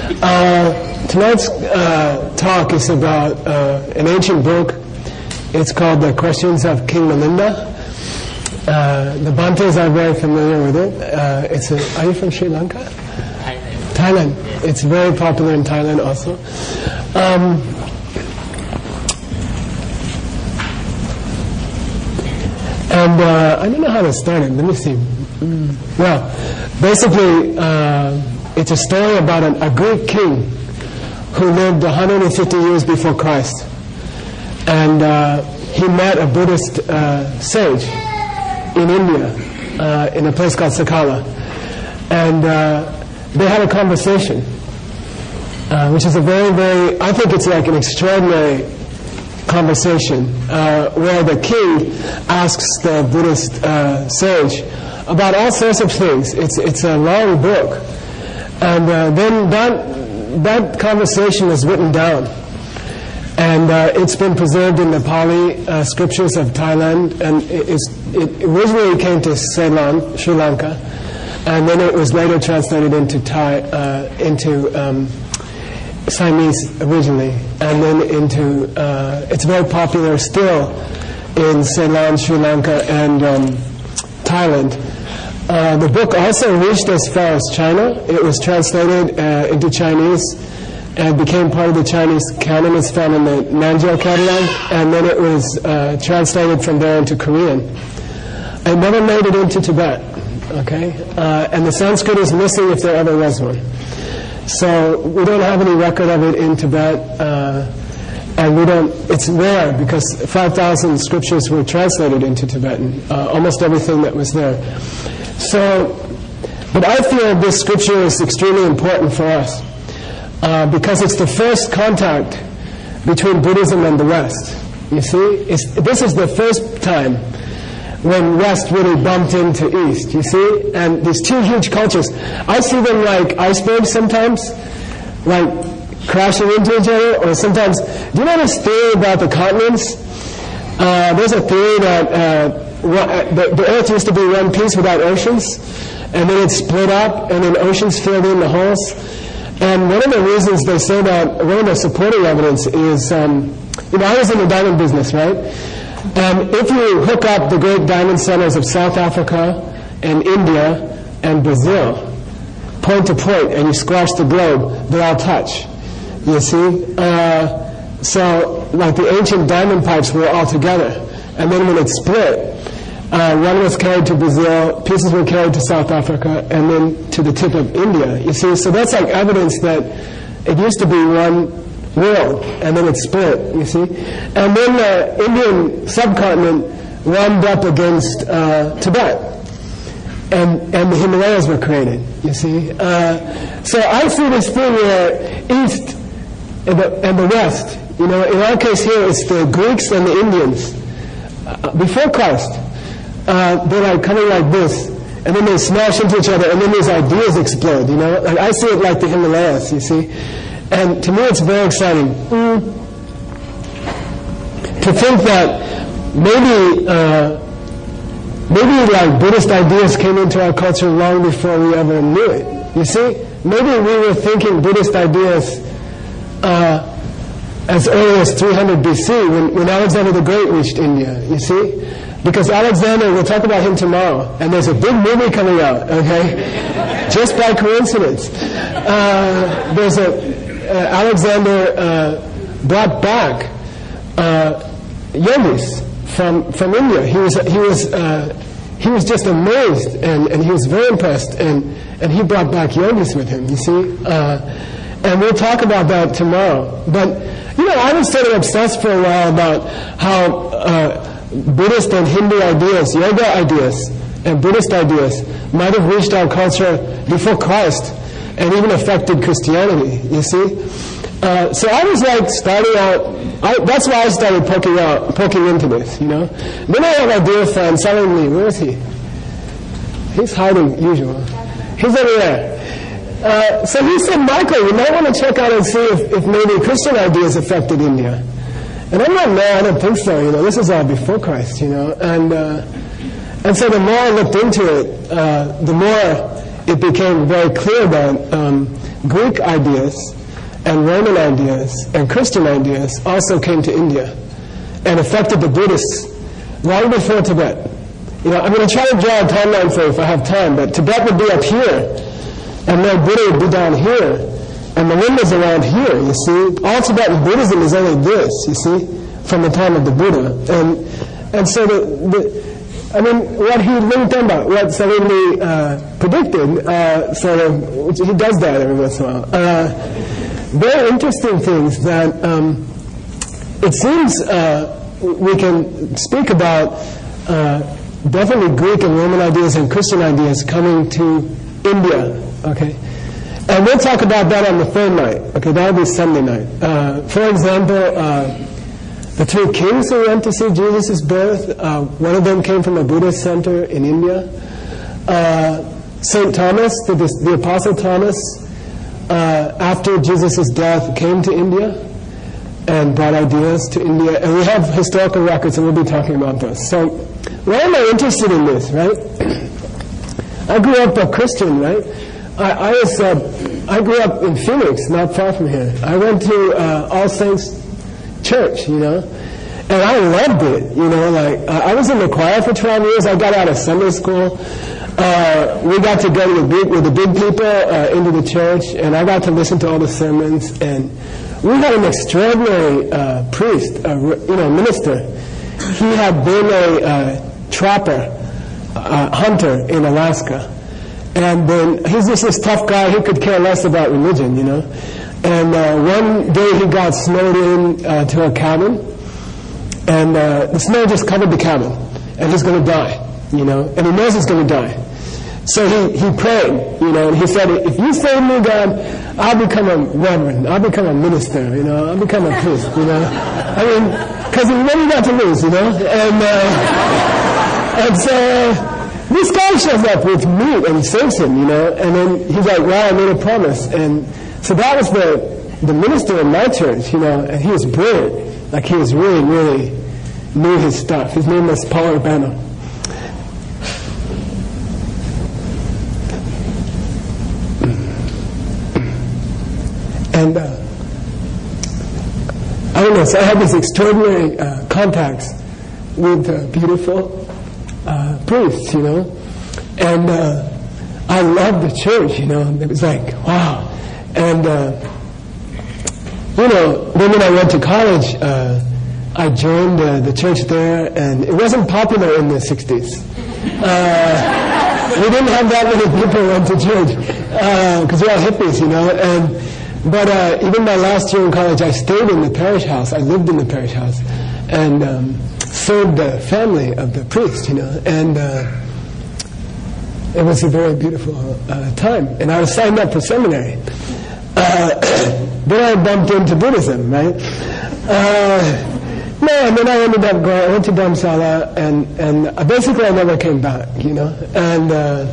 Tonight's talk is about an ancient book. It's called The Questions of King Milinda. The Bantus are very familiar with it. Are you from Sri Lanka? Thailand. Yes. It's very popular in Thailand also. And I don't know how to start it. Let me see. Well, basically, it's a story about a Greek king who lived 150 years before Christ. And he met a Buddhist sage in India, in a place called Sakala. And they had a conversation, which is a very, very, I think it's like an extraordinary conversation, where the king asks the Buddhist sage about all sorts of things. It's a long book. And then that conversation was written down. And it's been preserved in the Pali scriptures of Thailand. And it originally came to Ceylon, Sri Lanka. And then it was later translated into Siamese originally. And then into, it's very popular still in Ceylon, Sri Lanka, and Thailand. The book also reached as far as China. It was translated into Chinese and became part of the Chinese canon. It's found in the Nanjiao catalog, and then it was translated from there into Korean. It never made it into Tibet, okay? And the Sanskrit is missing if there ever was one. So we don't have any record of it in Tibet, and it's rare because 5,000 scriptures were translated into Tibetan, almost everything that was there. So, but I feel this scripture is extremely important for us because it's the first contact between Buddhism and the West. You see, this is the first time when West really bumped into East. You see, and these two huge cultures, I see them like icebergs sometimes, like crashing into each other, or sometimes. Do you know this theory about the continents? There's a theory that the Earth used to be one piece without oceans, and then it split up, and then oceans filled in the holes. And one of the reasons they say that, one of the supporting evidence is, I was in the diamond business, right? And if you hook up the great diamond centers of South Africa and India and Brazil, point to point, and you squash the globe, they all touch. You see? So, like the ancient diamond pipes were all together. And then when it split, one was carried to Brazil, pieces were carried to South Africa, and then to the tip of India. You see, so that's like evidence that it used to be one world, and then it split, you see. And then the Indian subcontinent wound up against Tibet, and the Himalayas were created, you see. So I see this thing where East and the West, in our case here, it's the Greeks and the Indians. Before Christ, they're like coming like this, and then they smash into each other, and then these ideas explode, Like I see it like the Himalayas, you see. And to me it's very exciting to think that maybe like Buddhist ideas came into our culture long before we ever knew it. You see? Maybe we were thinking Buddhist ideas as early as 300 BC when Alexander the Great reached India, you see? Because Alexander, we'll talk about him tomorrow, and there's a big movie coming out, okay? Just by coincidence. Alexander brought back yogis from India. He was just amazed, and he was very impressed, and he brought back yogis with him, you see? And we'll talk about that tomorrow. But, I was sort of obsessed for a while about how Buddhist and Hindu ideas, yoga ideas, and Buddhist ideas might have reached our culture before Christ and even affected Christianity, you see? So I was like starting out, that's why I started poking into this, Then I have my dear friend, Simon Lee. Where is he? He's hiding, usual. He's over there. So he said, Michael, you might want to check out and see if maybe Christian ideas affected India. And I'm like, no, I don't think so, This is all before Christ, And so the more I looked into it, the more it became very clear that Greek ideas and Roman ideas and Christian ideas also came to India and affected the Buddhists long before Tibet. I'm going to try to draw a timeline for you if I have time, but Tibet would be up here, and then Buddha would be down here, and the wind is around here, you see. All Tibetan Buddhism is only this, you see, from the time of the Buddha. And so what he linked about, what Savimbi predicted, he does that every once in a while. Very interesting things that it seems we can speak about definitely Greek and Roman ideas and Christian ideas coming to India, okay? And we'll talk about that on the third night, okay? That'll be Sunday night. For example, the three kings who went to see Jesus' birth, one of them came from a Buddhist center in India. St. Thomas, the Apostle Thomas, after Jesus' death, came to India and brought ideas to India. And we have historical records, and we'll be talking about those. So, why am I interested in this, right? I grew up a Christian, right? I grew up in Phoenix, not far from here. I went to All Saints Church, and I loved it, I was in the choir for 12 years. I got out of Sunday school. We got to go with the big people into the church, and I got to listen to all the sermons, and we had an extraordinary priest, minister. He had been a trapper, hunter in Alaska, and then he's just this tough guy. He could care less about religion, And one day he got snowed in to a cabin, and the snow just covered the cabin, and he's going to die, and he knows he's going to die. So he prayed, and he said, if you save me, God, I'll become a reverend, I'll become a minister, I'll become a priest, because he really got to lose, and so this guy shows up with meat and saves him, and then he's like, wow, I made a promise. And so that was the minister in my church, and he was brilliant. Like, he was really, really knew his stuff. His name was Paul Urbano. And I don't know, so I had these extraordinary contacts with beautiful priests, and I loved the church, It was like, wow. And, then when I went to college, I joined the church there, and it wasn't popular in the 60s. We didn't have that many people who went to church, because we're all hippies, But even my last year in college, I stayed in the parish house. I lived in the parish house, and served the family of the priest, and it was a very beautiful time. And I was signed up for seminary. Then I bumped into Buddhism, right? And then I ended up going. I went to Dharamsala, and basically I never came back, And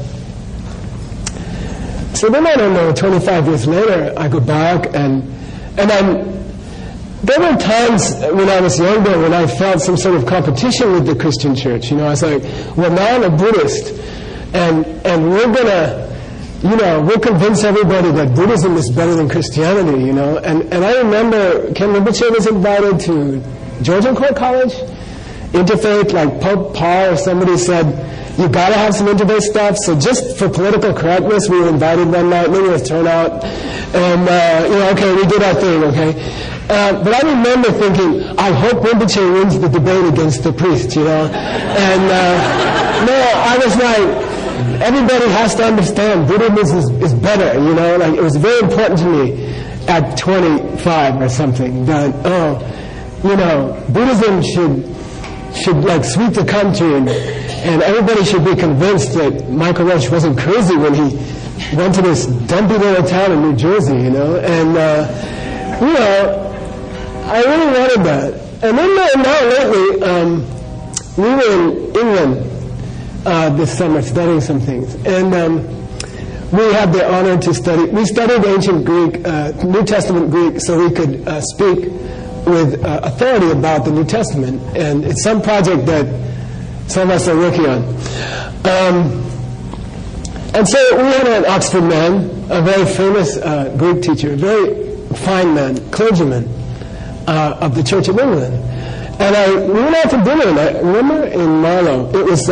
so then I don't know. 25 years later, I go back, and there were times when I was younger when I felt some sort of competition with the Christian church. I was like, well, now I'm a Buddhist, and we're gonna, we'll convince everybody that Buddhism is better than Christianity, And I remember Ken Rinpoche was invited to Georgian Court College, interfaith, like Pope Paul or somebody said, you gotta have some interfaith stuff. So just for political correctness, we were invited one night, maybe it was turnout, and okay, we did our thing, okay. But I remember thinking, I hope Rinpoche wins the debate against the priest, And no, I was like, everybody has to understand Buddhism is better, Like, it was very important to me at 25 or something that, Buddhism should like sweep the country, and everybody should be convinced that Michael Roach wasn't crazy when he went to this dumpy little town in New Jersey, And I really wanted that. And then now lately, we were in England this summer studying some things, and we had the honor to study. We studied ancient Greek, New Testament Greek, so we could speak with authority about the New Testament, and it's some project that some of us are working on. And so we had an Oxford man, a very famous Greek teacher, a very fine man, clergyman of the Church of England. And we went out to dinner, and I remember in Marlow, it was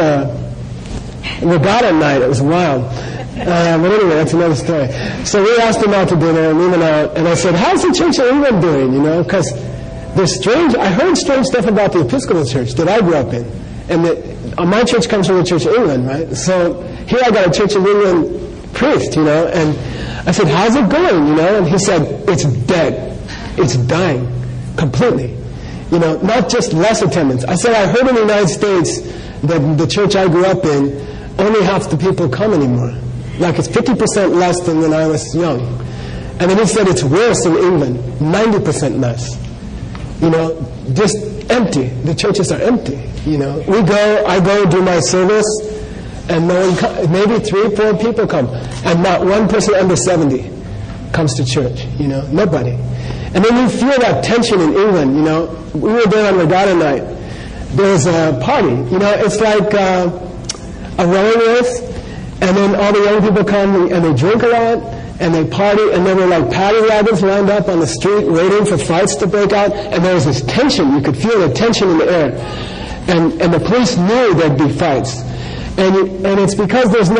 regatta night, it was wild. But anyway, that's another story. So we asked him out to dinner, and we went out, and I said, how's the Church of England doing, you know? Because I heard strange stuff about the Episcopal Church that I grew up in. And my church comes from the Church of England, right? So here I got a Church of England priest, you know, and I said, how's it going, you know? And he said, it's dead. It's dying completely. You know, not just less attendance. I said, I heard in the United States that the church I grew up in, only half the people come anymore. Like it's 50% less than when I was young. And then he said it's worse in England, 90% less. You know, just empty. The churches are empty. You know, I go do my service, and no one maybe 3-4 people come, and not one person under 70 comes to church. You know, nobody. And then you feel that tension in England. You know, we were there on regatta night. There's a party. You know, it's like a rowing race, and then all the young people come and they drink a lot. And they party, and there were like paddy wagons lined up on the street waiting for fights to break out, and there was this tension. You could feel the tension in the air. And the police knew there'd be fights. And it's because there's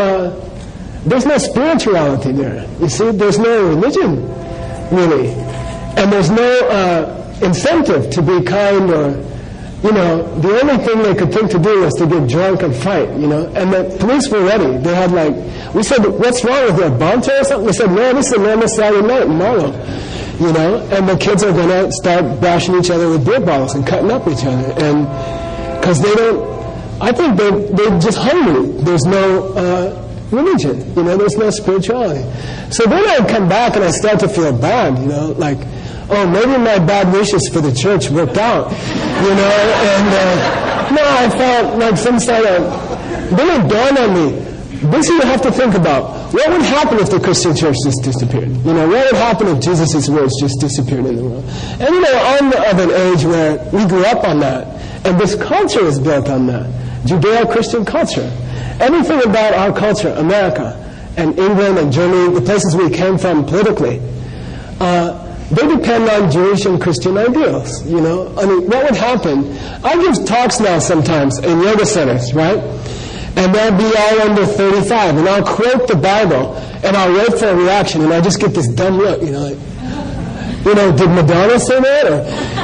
no spirituality there. You see, there's no religion, really. And there's no incentive to be kind or, you know, the only thing they could think to do was to get drunk and fight, you know. And the police were ready. They had we said, what's wrong with you, a bomb or something? They said, no, this is a normal Saturday night in Marlow, you know. And the kids are going to start bashing each other with beer bottles and cutting up each other. And because I think they're just hungry. There's no religion, you know, there's no spirituality. So then I'd come back and I start to feel bad, you know, like, oh, maybe my bad wishes for the church worked out, you know, and no, I felt like some sort of, then it dawned on me, this you have to think about. What would happen if the Christian church just disappeared? You know, what would happen if Jesus' words just disappeared in the world? And you know, I'm of an age where we grew up on that, and this culture is built on that, Judeo-Christian culture. Everything about our culture, America, and England and Germany, the places we came from politically, they depend on Jewish and Christian ideals, you know. I mean, what would happen? I give talks now sometimes in yoga centers, right? And they'll be all under 35, and I'll quote the Bible, and I'll wait for a reaction, and I just get this dumb look, you know, like, you know, did Madonna say that? Or,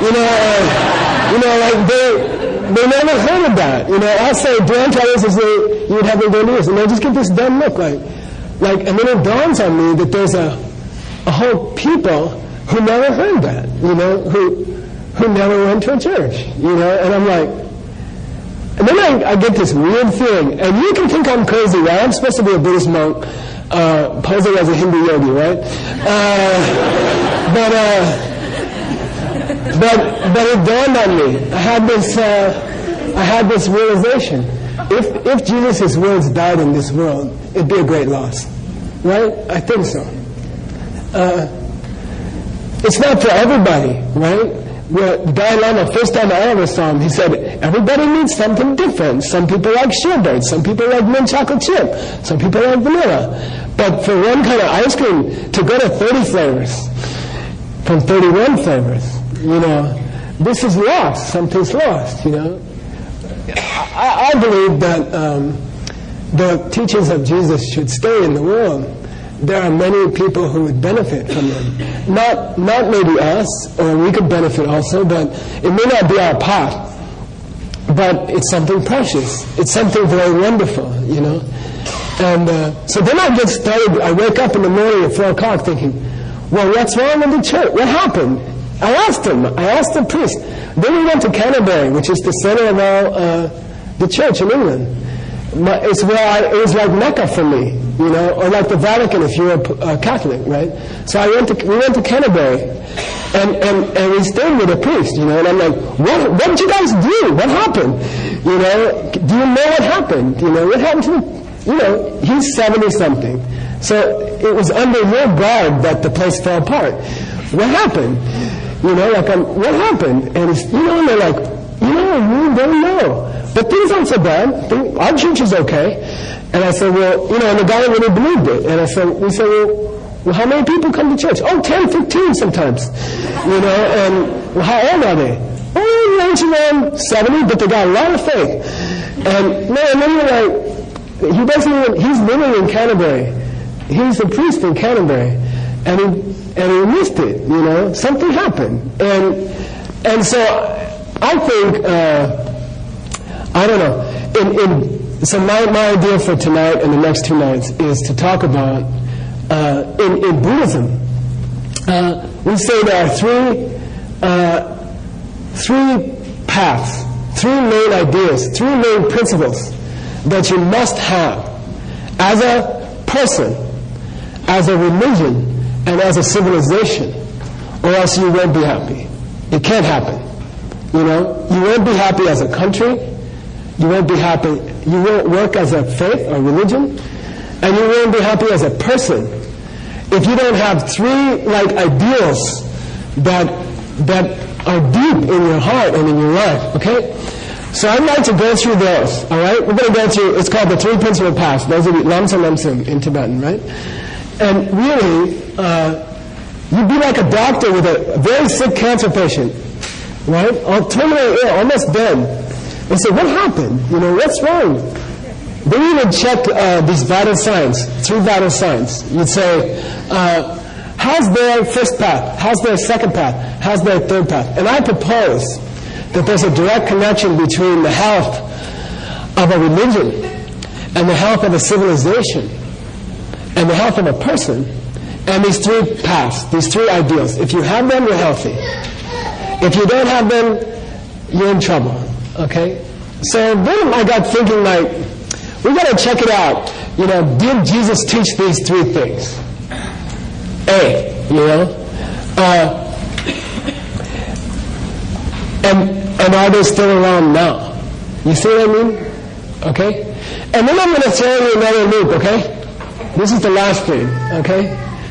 like they never heard of that. You know, I'll say, Dan Kelly's as you would have in their ears, and they'll just get this dumb look, like, and then it dawns on me that there's a whole people who never heard that, you know, who never went to a church, you know, and I'm like, and then I get this weird feeling, and you can think I'm crazy, right? I'm supposed to be a Buddhist monk, posing as a Hindu yogi, right? But it dawned on me. I had this realization. If Jesus' words died in this world, it'd be a great loss, right? I think so. It's not for everybody, right? The Dalai Lama, first time I ever saw him, he said, everybody needs something different. Some people like sherbet, some people like mint chocolate chip, some people like vanilla. But for one kind of ice cream, to go to 30 flavors from 31 flavors, you know, this is lost. Something's lost, you know. I believe that the teachings of Jesus should stay in the world. There are many people who would benefit from them. Not maybe us, or we could benefit also, but it may not be our path. But it's something precious. It's something very wonderful, you know. And so then I get started, I wake up in the morning at 4 o'clock thinking, well, what's wrong with the church? What happened? I asked the priest. Then we went to Canterbury, which is the center of all the church in England. It was like Mecca for me, you know, or like the Vatican if you're a Catholic, right? So we went to Canterbury, and we stayed with a priest, you know, and I'm like, what did you guys do? What happened? You know, do you know what happened? You know, what happened to you know, he's 70-something. So it was under your guard that the place fell apart. What happened? You know, like, what happened? And it's, you know, and they're like, we don't know. But things aren't so bad. Our church is okay. And I said, well, and the guy really believed it. And we said, well, how many people come to church? Oh, 10, 15 sometimes. And well, how old are they? Oh, range around 70, but they got a lot of faith. And then you're like, he's living in Canterbury. He's a priest in Canterbury. And he missed it, something happened. And so I think, I don't know, so my idea for tonight and the next 2 nights is to talk about, in Buddhism, we say there are three paths, 3 main ideas, 3 main principles that you must have as a person, as a religion, and as a civilization, or else you won't be happy. It can't happen. You won't be happy as a country, you won't be happy, you won't work as a faith or religion, and you won't be happy as a person if you don't have 3 ideals that are deep in your heart and in your life, okay? So I'd like to go through those, all right? We're going to go through, it's called the 3 principal paths. Those are the Lamsa Lamsum in Tibetan, right? And really, you'd be like a doctor with a very sick cancer patient, right? Terminally ill, almost dead. They say, what happened? What's wrong? They even check these vital signs, 3 vital signs. You'd say, how's their first path? How's their second path? How's their third path? And I propose that there's a direct connection between the health of a religion and the health of a civilization and the health of a person and these 3 paths, these 3 ideals. If you have them, you're healthy. If you don't have them, you're in trouble. Okay? So then I got thinking we got to check it out. Did Jesus teach these 3 things? And are they still around now? You see what I mean? Okay? And then I'm going to tell you another loop, okay? This is the last thing, okay?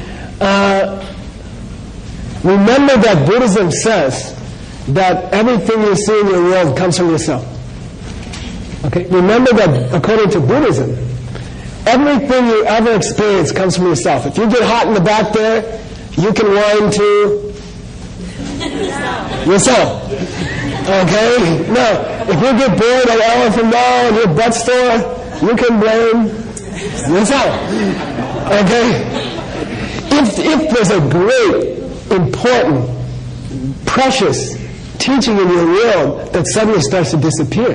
Remember that Buddhism says that everything you see in your world comes from yourself. Okay? Remember that according to Buddhism, everything you ever experience comes from yourself. If you get hot in the back there, you can whine to yourself. Okay? No. If you get bored an hour from now in your butt store, you can blame yourself. Okay? If there's a great, important, precious teaching in your world that suddenly starts to disappear.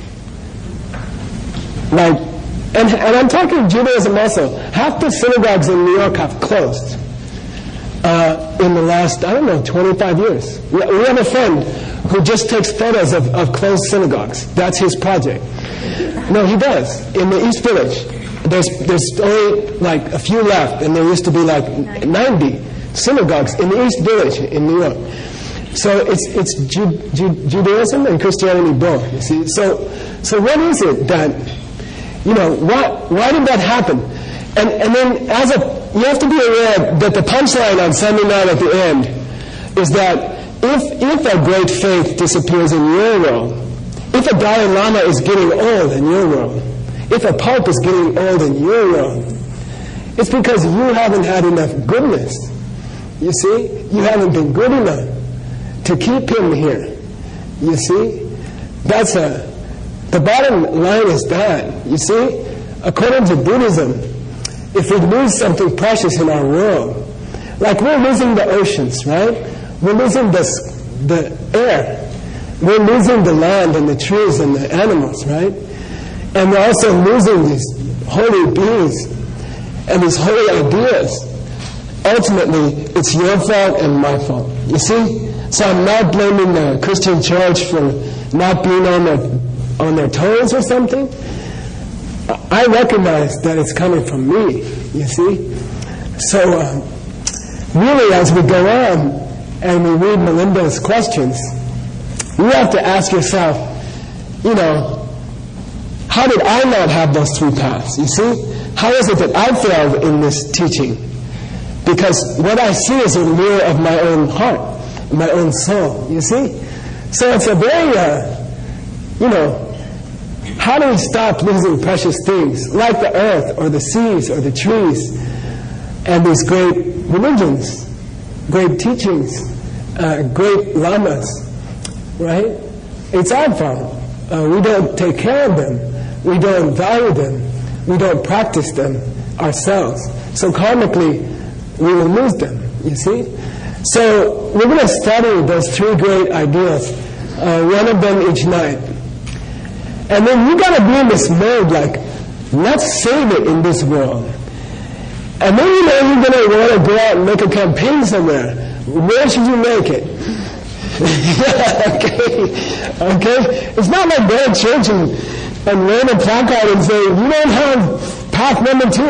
And I'm talking Judaism also. Half the synagogues in New York have closed in the last, 25 years. We have a friend who just takes photos of closed synagogues. That's his project. No, he does. In the East Village, there's only a few left, and there used to be 90 synagogues in the East Village in New York. So it's Judaism and Christianity both, you see. So what is it that, why did that happen? And then you have to be aware that the punchline on Sunday night at the end is that if a great faith disappears in your world, if a Dalai Lama is getting old in your world, if a Pope is getting old in your world, it's because you haven't had enough goodness. You see? You haven't been good enough to keep him here. You see? The bottom line is that, you see? According to Buddhism, if we lose something precious in our world, we're losing the oceans, right? We're losing the air. We're losing the land and the trees and the animals, right? And we're also losing these holy beings and these holy ideas. Ultimately, it's your fault and my fault. You see? So I'm not blaming the Christian church for not being on their toes or something. I recognize that it's coming from me, you see? So, really, as we go on and we read Melinda's questions, you have to ask yourself, how did I not have those 3 paths, you see? How is it that I failed in this teaching? Because what I see is a mirror of my own heart, my own soul, you see? So it's a very how do we stop losing precious things like the earth or the seas or the trees and these great religions, great teachings, great lamas, right? It's our fault. We don't take care of them. We don't value them. We don't practice them ourselves. So karmically, we will lose them, you see? So we're going to study those three great ideas, one of them each night. And then you got to be in this mode like, let's save it in this world. And then you're going to want to go out and make a campaign somewhere. Where should you make it? Okay? It's not like go to church and rain a placard and say, you don't have path number 2,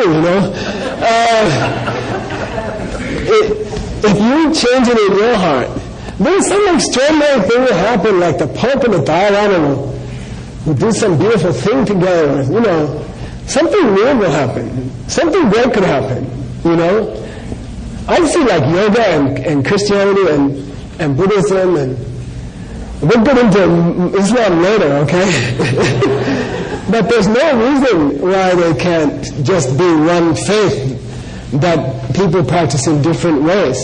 if you change it in your heart, there's some extraordinary thing will happen, like the Pope and the Dalai Lama will do some beautiful thing together, something weird will happen. Something great could happen, I see like yoga and Christianity and Buddhism, and we'll get into Islam later, okay? But there's no reason why they can't just be one faith that people practice in different ways.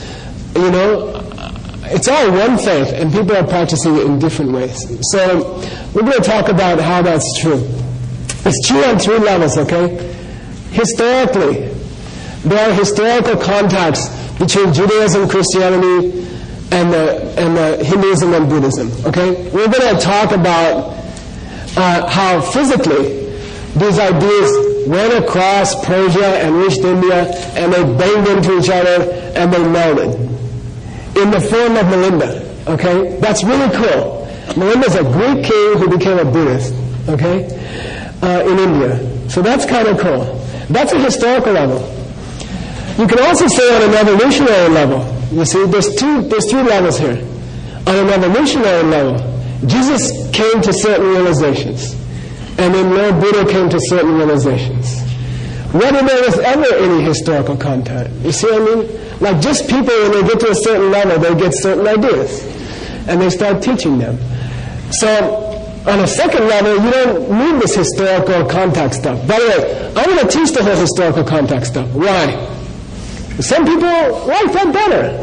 It's all one faith, and people are practicing it in different ways. So we're going to talk about how that's true. It's true on 3 levels, okay? Historically, there are historical contacts between Judaism, Christianity, and the Hinduism and Buddhism, okay? We're going to talk about how physically these ideas went across Persia and reached India, and they banged into each other, and they melded in the form of Milinda, okay? That's really cool. Milinda's a Greek king who became a Buddhist, okay, in India. So that's kind of cool. That's a historical level. You can also say on an evolutionary level. You see, there's 3 levels here. On an evolutionary level, Jesus came to certain realizations, and then Lord Buddha came to certain realizations. Whether there was ever any historical contact. You see what I mean? Like just people, when they get to a certain level, they get certain ideas, and they start teaching them. So on a second level, you don't need this historical contact stuff. By the way, I'm going to teach the whole historical contact stuff. Why? Some people like that better.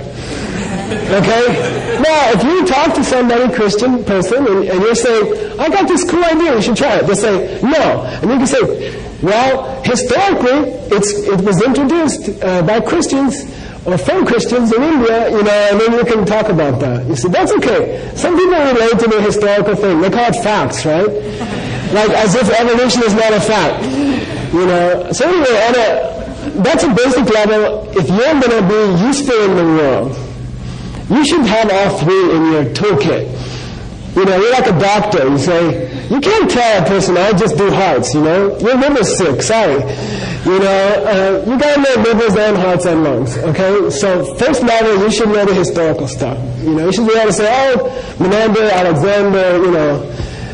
Okay? Now, if you talk to somebody, Christian person, and you're saying, I got this cool idea, you should try it. They say, no. And you can say, well, historically, it was introduced by Christians or from Christians in India, and then you can talk about that. You see, that's okay. Some people relate to the historical thing. They call it facts, right? Like as if evolution is not a fact. So anyway, that's a basic level. If you're going to be useful in the world, you should have all 3 in your toolkit. You're like a doctor. You say, you can't tell a person, I just do hearts, Your liver's sick, sorry. You got to know livers and hearts and lungs, okay? So first level, you should know the historical stuff. You should be able to say, oh, Menander, Alexander,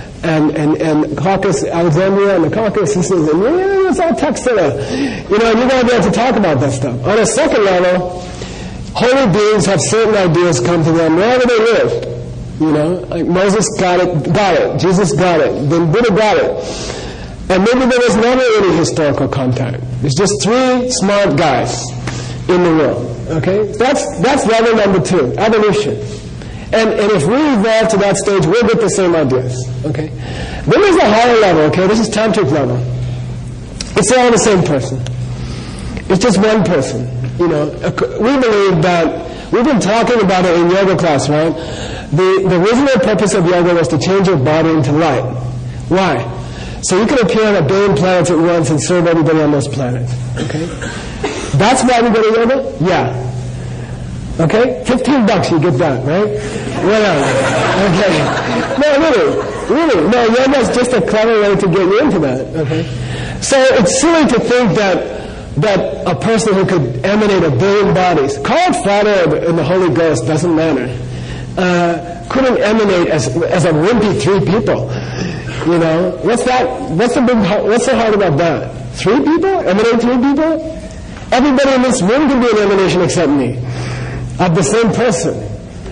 and Caucasus, Alexandria and the Caucasus, and it's all Taxila. You're going to be able to talk about that stuff. On a second level, holy beings have certain ideas come to them wherever they live. Like Moses got it, Jesus got it, then Buddha got it. And maybe there was never any historical contact. It's just 3 smart guys in the world. Okay? That's level number 2, evolution. And if we evolve to that stage, we'll get the same ideas. Okay? Then there's a higher level, okay? This is tantric level. It's all the same person. It's just one person. We believe that, we've been talking about it in yoga class, right? The original purpose of yoga was to change your body into light. Why? So you can appear on 1 billion planets at once and serve everybody on those planets. Okay? That's why we go to yoga? Yeah. Okay? $15 you get that, right? Whatever. Okay. No, really. No, yoga's just a clever way to get you into that. Okay? So it's silly to think that a person who could emanate 1 billion bodies, call it Father and the Holy Ghost, doesn't matter, couldn't emanate as a wimpy 3 people. What's that? What's so hard about that? 3 people? Emanate 3 people? Everybody in this room can be an emanation except me. Of the same person.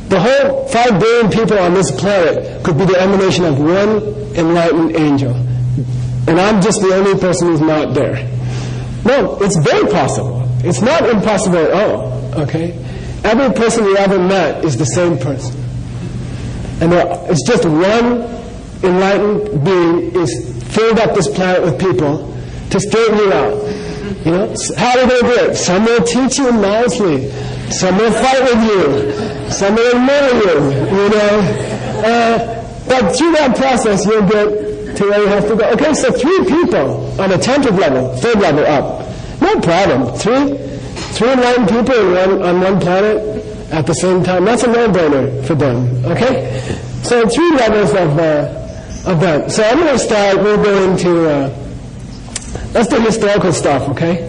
The whole 5 billion people on this planet could be the emanation of one enlightened angel. And I'm just the only person who's not there. No, it's very possible. It's not impossible at all, okay? Every person you ever met is the same person. And it's just one enlightened being is filled up this planet with people to straighten you out. You know, how are they going to do it? Some will teach you nicely. Some will fight with you. Some will ignore you. You know, but through that process, you'll get to where you have to go. Okay, so 3 people on a tantric level, 3rd level up, no problem. 3 enlightened people on one planet at the same time. That's a no-brainer for them. Okay, so 3 levels of that. So I'm going to start. We'll go into. Let's do historical stuff, okay?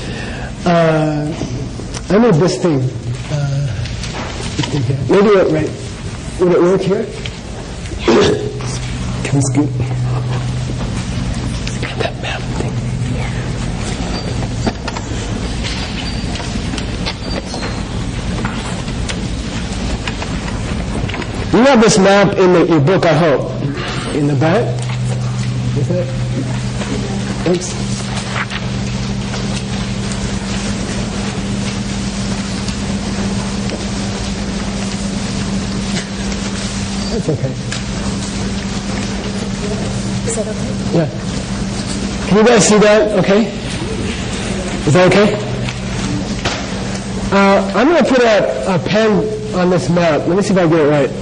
I need this thing. Maybe would it work here? Can we scoot? Grab that map thing. You have this map in your book, I hope. In the back? Is it? Oops. That's okay. Is that okay? Yeah. Can you guys see that? Okay? Is that okay? I'm going to put a pen on this map. Let me see if I get it right.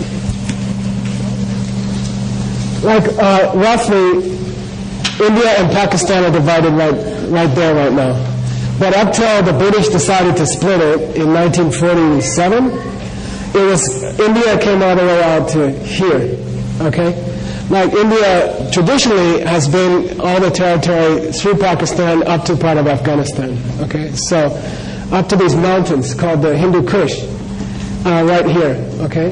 Like, roughly, India and Pakistan are divided right there right now. But up till the British decided to split it in 1947, India came all the way out to here, okay? Like India traditionally has been all the territory through Pakistan up to part of Afghanistan, okay? So up to these mountains called the Hindu Kush, right here, okay?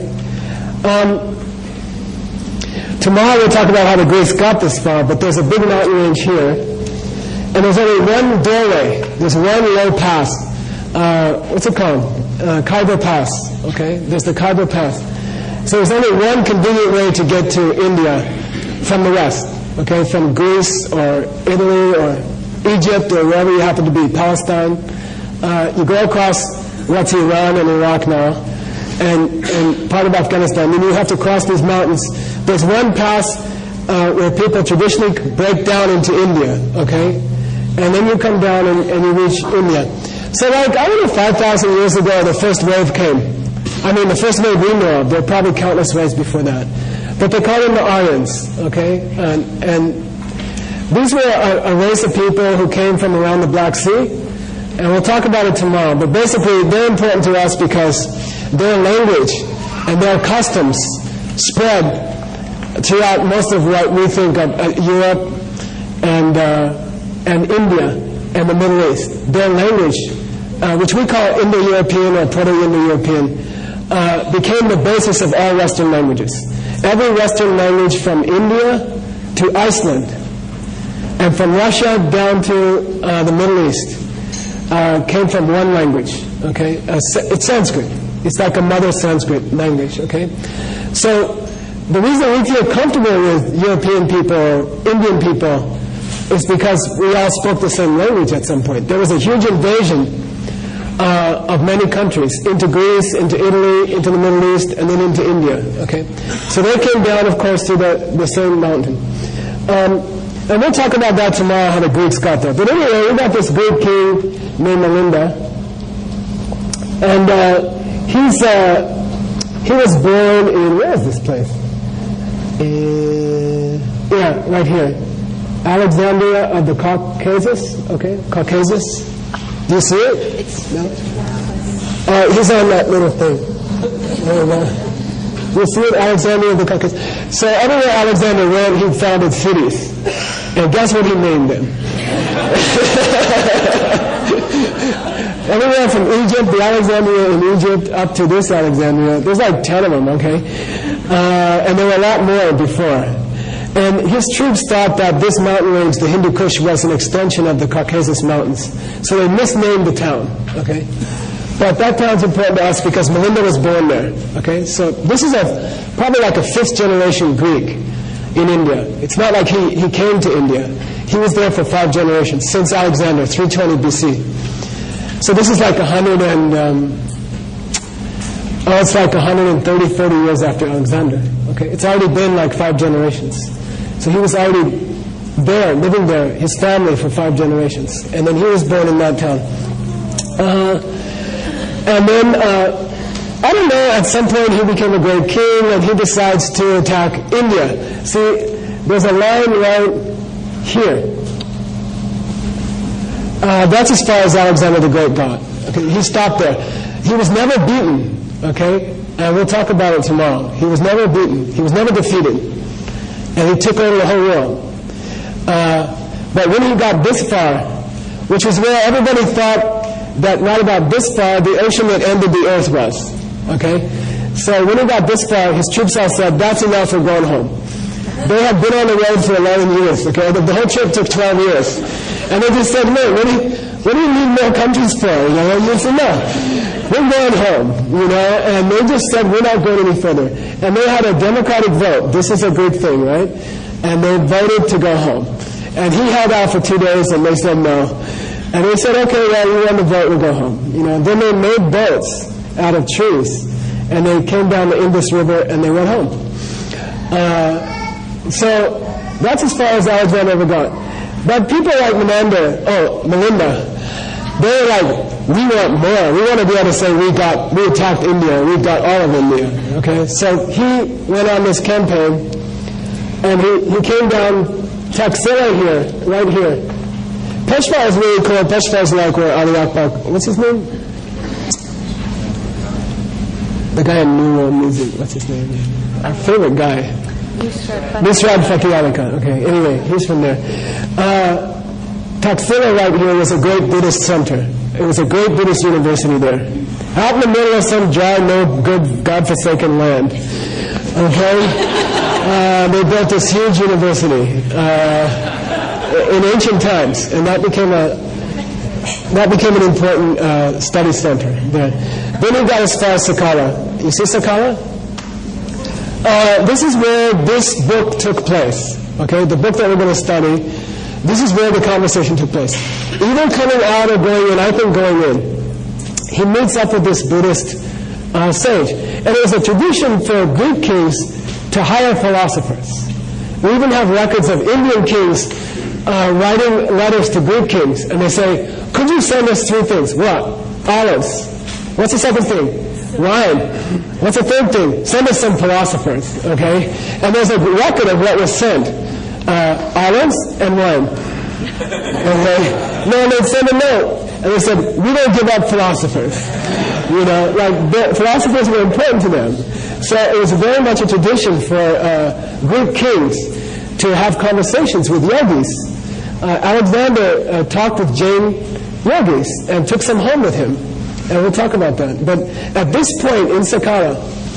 Tomorrow we'll talk about how the Greeks got this far, but there's a big mountain range here, and there's only one doorway, there's one low pass. What's it called? Khyber Pass, okay? There's the Khyber Pass. So there's only one convenient way to get to India from the west, okay? From Greece or Italy or Egypt or wherever you happen to be, Palestine. You go across what's Iran and Iraq now, and part of Afghanistan, and you have to cross these mountains. There's one pass where people traditionally break down into India, okay? And then you come down and you reach India. So like, I don't know, 5,000 years ago, the first wave came. I mean, the first wave we know of. There are probably countless waves before that. But they called them the Aryans, okay? And these were a race of people who came from around the Black Sea. And we'll talk about it tomorrow. But basically, they're important to us because their language and their customs spread throughout most of what we think of Europe and India and the Middle East. Their language, which we call Indo-European or Proto-Indo-European, became the basis of all Western languages. Every Western language from India to Iceland and from Russia down to the Middle East came from one language, okay? It's Sanskrit. It's like a mother Sanskrit language, okay? So the reason we feel comfortable with European people or Indian people is because we all spoke the same language at some point. There was a huge invasion of many countries, into Greece, into Italy, into the Middle East, and then into India, okay? So they came down, of course, to the same mountain. And we'll talk about that tomorrow, how the Greeks got there. But anyway, we got this Greek king named Milinda. And he was born in, where is this place? Yeah, right here. Alexandria of the Caucasus, okay? Caucasus. Do you see it? No? He's on that little thing. You see it? Alexandria of the Caucasus. So everywhere Alexander went, he founded cities. And guess what he named them? Everywhere from Egypt, the Alexandria in Egypt, up to this Alexandria, there's like 10 of them, okay? And there were a lot more before. And his troops thought that this mountain range, the Hindu Kush, was an extension of the Caucasus Mountains. So they misnamed the town, okay? But that town's important to us because Milinda was born there. Okay, so this is probably like a 5th generation Greek in India. It's not like he came to India. He was there for 5 generations, since Alexander, 320 BC. So this is like 130, 40 years after Alexander. Okay, it's already been like 5 generations. So he was already there, living there, his family for 5 generations. And then he was born in that town. And then, I don't know, at some point he became a great king and he decides to attack India. See, there's a line right here. That's as far as Alexander the Great got. Okay, he stopped there. He was never beaten, okay? And we'll talk about it tomorrow. He was never beaten. He was never defeated. And he took over the whole world. But when he got this far, which was where everybody thought that right about this far, the ocean that ended the earth was. Okay? So when he got this far, his troops all said, that's enough, we're going home. They had been on the road for 11 years. Okay? The whole trip took 12 years. And they just said, no, what do you need more countries for? You know, and they said, no, we're going home. You know, and they just said, we're not going any further. And they had a democratic vote. This is a good thing, right? And they voted to go home. And he held out for 2 days, and they said no. And they said, okay, well, we won the vote, we'll go home. You know, then they made boats out of trees, and they came down the Indus River, and they went home. So that's as far as Alexander ever got. But people like Melinda, they were like, we want more. We want to be able to say we attacked India, we got all of India. Okay, so he went on this campaign, and he came down Taxila here, right here. Peshwa is really cool. Peshwa is like where Ali Akbar, what's his name? The guy in New World Music, what's his name? Our favorite guy. Nusrat Fateh Ali Khan. Okay, anyway, he's from there. Taxila right here was a great Buddhist center. It was a great Buddhist university there. Out in the middle of some dry, no good, God-forsaken land. Okay? They built this huge university. In ancient times, and that became an important study center there. Then we got as far as Sakala. You see Sakala? This is where this book took place. Okay, the book that we're going to study. This is where the conversation took place. Either coming out or going in. I think going in. He meets up with this Buddhist sage, and it was a tradition for Greek kings to hire philosophers. We even have records of Indian kings writing letters to Greek kings, and they say, could you send us 3 things? What? Olives. What's the second thing? Wine. What's the third thing? Send us some philosophers, okay? And there's a record of what was sent. Olives and wine. Okay? No, they'd send a note, and they said, we don't give up philosophers. You know, like, philosophers were important to them. So it was very much a tradition for Greek kings to have conversations with yogis. Alexander talked with Jain yogis and took some home with him. And we'll talk about that. But at this point in Sakala,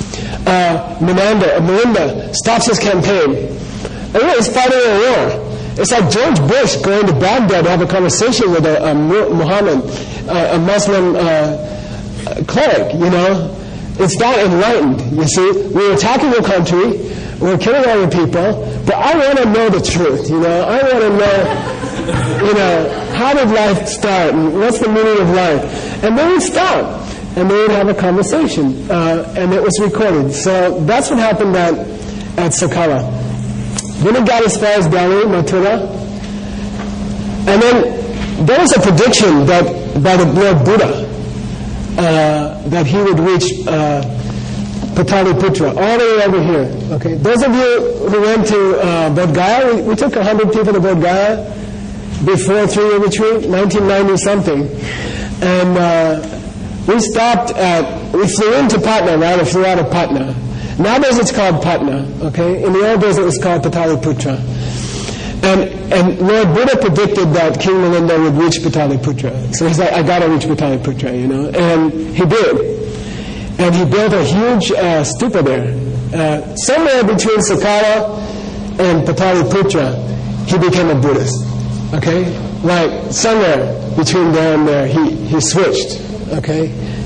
Melinda stops his campaign. And he's fighting a war. It's like George Bush going to Baghdad to have a conversation with a Muslim cleric, you know. It's not enlightened, you see. We're attacking a country, we're killing all the people, but I want to know the truth, you know. I want to know, you know, how did life start, and what's the meaning of life? And they would stop, and they would have a conversation, and it was recorded. So that's what happened at Sakala. Then it got as far as Delhi, Mathura, and then there was a prediction that by the Lord Buddha, that he would reach Pataliputra, all the way over here. Okay, those of you who went to Bodh Gaya, we took 100 people to Bodh Gaya before 3-year retreat, 1990 something, and we flew into Patna, right? We flew out of Patna. Nowadays it's called Patna. Okay, in the old days it was called Pataliputra. And Lord Buddha predicted that King Milinda would reach Pataliputra. So he's like, I gotta reach Pataliputra, you know. And he did. And he built a huge stupa there. Somewhere between Sakala and Pataliputra, he became a Buddhist. Okay? Like, somewhere between there and there, he switched. Okay?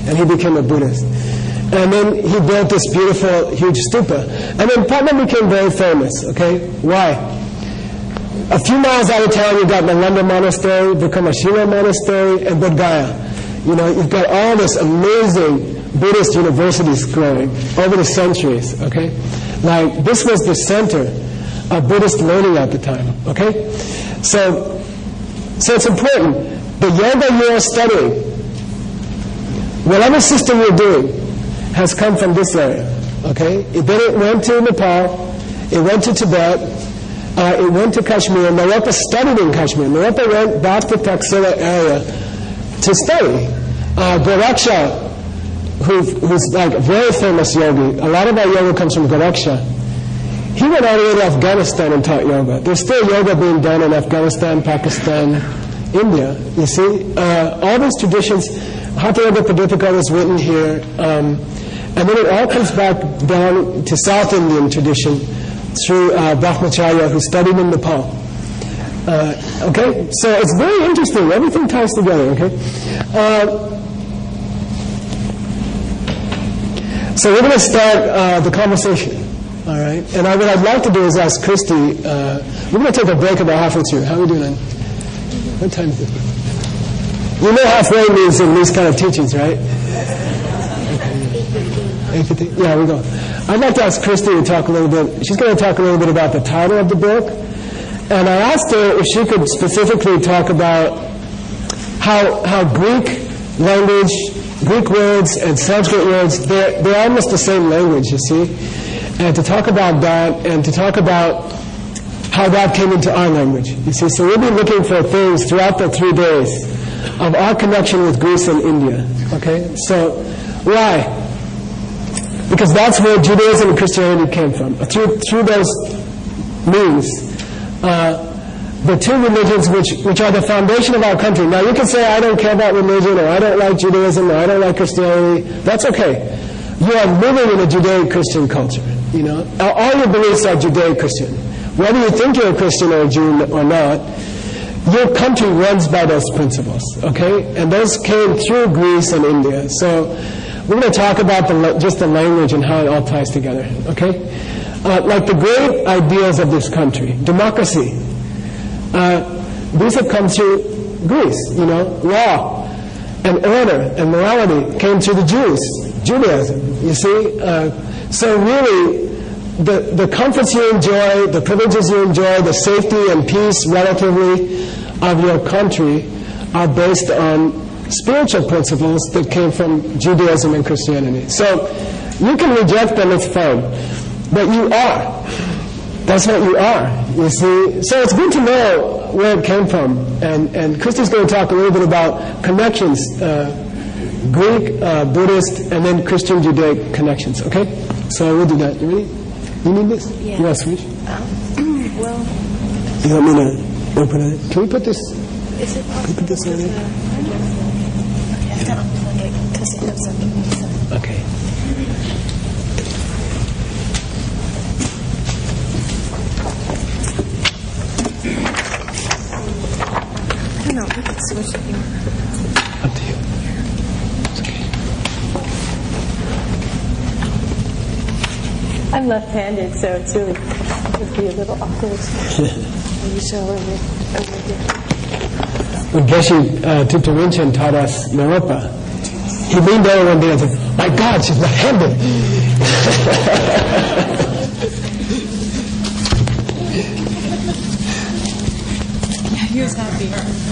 and he became a Buddhist. And then he built this beautiful, huge stupa. And then Patna became very famous, okay? Why? A few miles out of town, you've got Nalanda Monastery, Vikramasila Monastery, and Bodh Gaya. You know, you've got all this amazing Buddhist universities growing over the centuries, okay? Like, this was the center of Buddhist learning at the time, okay? So it's important. The yoga you are studying, whatever system you're doing, has come from this area, okay? Then it went to Nepal, it went to Tibet, it went to Kashmir. Naropa studied in Kashmir. Naropa went back to Taxila area to study. Goraksha, who's like a very famous yogi, a lot of our yoga comes from Goraksha. He went all the way to Afghanistan and taught yoga. There's still yoga being done in Afghanistan, Pakistan, India, you see. All these traditions, Hatha Yoga Pradipika was written here, and then it all comes back down to South Indian tradition through Brahmacharya, who studied in Nepal. Okay, so it's very interesting. Everything ties together, okay? So we're going to start the conversation, all right? And what I'd like to do is ask Christy, we're going to take a break about halfway through. How are we doing? What time is it? You know halfway means in these kind of teachings, right? 8:50? Yeah, we go. I'd like to ask Christy to talk a little bit. She's going to talk a little bit about the title of the book. And I asked her if she could specifically talk about how Greek language, Greek words and Sanskrit words, they're almost the same language, you see. And to talk about that and to talk about how that came into our language, you see. So we'll be looking for things throughout the 3 days of our connection with Greece and India, okay? So, why? Because that's where Judaism and Christianity came from. Through those means, the two religions which are the foundation of our country. Now you can say, I don't care about religion, or I don't like Judaism, or I don't like Christianity. That's okay. You are living in a Judeo-Christian culture, you know. All your beliefs are Judeo-Christian. Whether you think you're a Christian or a Jew or not, your country runs by those principles, okay? And those came through Greece and India. So we're going to talk about just the language and how it all ties together, okay? Like the great ideals of this country, democracy, these have come through Greece, you know. Law and order and morality came through the Jews, Judaism, you see. So really, the comforts you enjoy, the privileges you enjoy, the safety and peace relatively of your country are based on spiritual principles that came from Judaism and Christianity. So you can reject them, it's fine. But you are. That's what you are, you see. So it's good to know where it came from. And Christy's going to talk a little bit about connections, Greek, Buddhist, and then Christian Judaic connections, okay? So we'll do that. You ready? You need this? Yeah. You want to switch? Well... You want me to open it? Can we put this... Is it possible? Can we put this on there? Okay. I don't know. We could switch it here. Up to you. It's okay. I'm left-handed, so it's really would be a little awkward. You show over here. When Geshe Thupten Rinchen taught us Naropa, he leaned over one day and said, my God, she's left-handed. He was happy.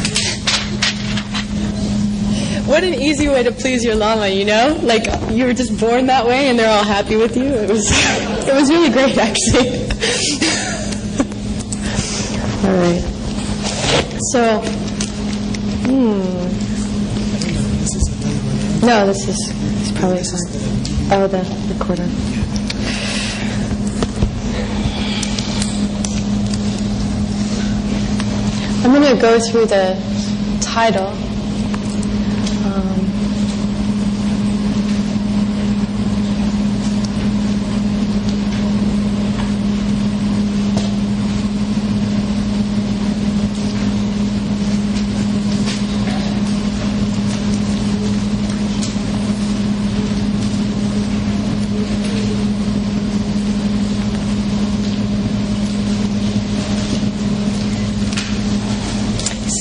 What an easy way to please your Lama, you know? Like, you were just born that way and they're all happy with you. It was really great, actually. All right. So, No, this is probably fine. Oh, the recorder. I'm going to go through the title.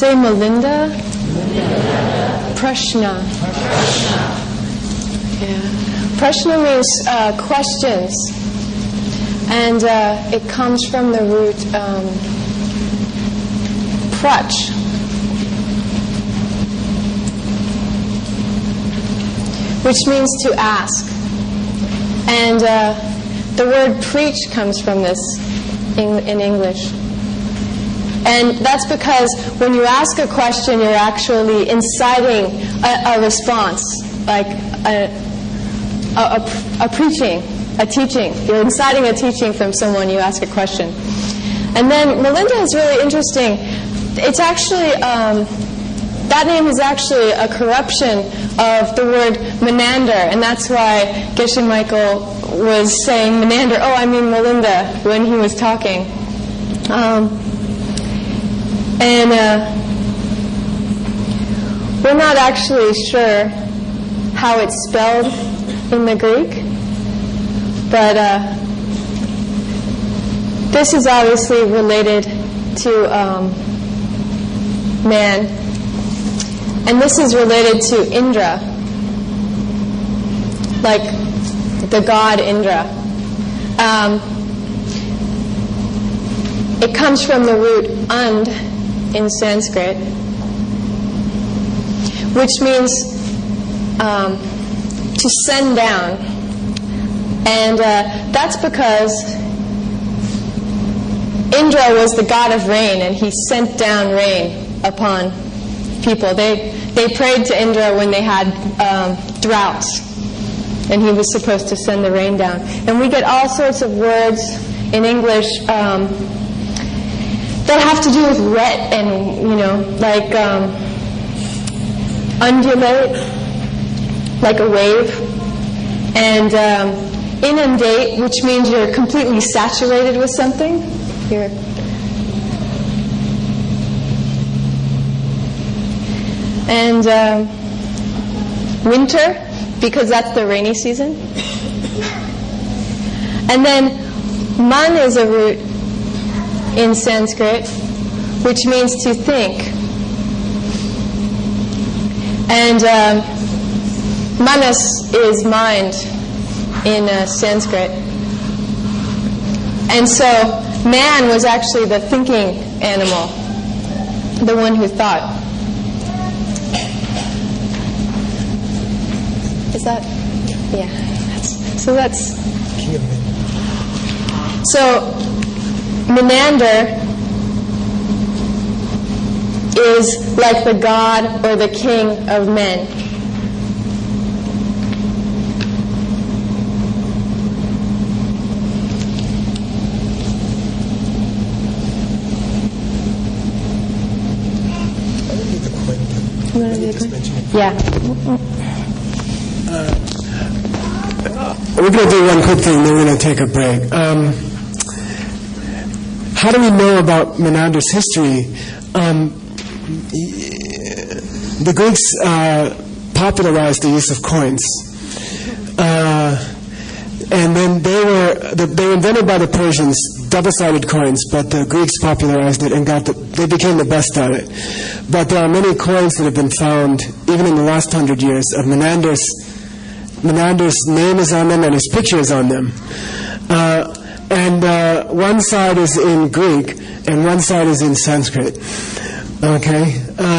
say Melinda? Prashna. Yeah. Prashna means questions. And it comes from the root prach. Which means to ask. And the word preach comes from this in English. And that's because when you ask a question, you're actually inciting a response, like a preaching, a teaching. You're inciting a teaching from someone you ask a question. And then Melinda is really interesting. It's actually, that name is actually a corruption of the word Menander, and that's why Geshe Michael was saying Menander, oh, I mean Melinda, when he was talking. We're not actually sure how it's spelled in the Greek, but this is obviously related to man, and this is related to Indra, like the god Indra. It comes from the root and in Sanskrit, which means to send down. And that's because Indra was the god of rain, and he sent down rain upon people. They prayed to Indra when they had droughts, and he was supposed to send the rain down. And we get all sorts of words in English that have to do with wet and, like undulate, like a wave, and inundate, which means you're completely saturated with something. Here. And winter, because that's the rainy season. And then man is a root in Sanskrit, which means to think. And manas is mind in Sanskrit. And so man was actually the thinking animal, the one who thought. Is that? Yeah. So Menander is like the god or the king of men. You want to do the coin? Yeah. We're going to do one quick thing, then we're going to take a break. How do we know about Menander's history? The Greeks popularized the use of coins. And then they were invented by the Persians, double-sided coins, but the Greeks popularized it and they became the best at it. But there are many coins that have been found, even in the last 100 years, of Menander's name is on them and his picture is on them. And one side is in Greek and one side is in Sanskrit. Okay?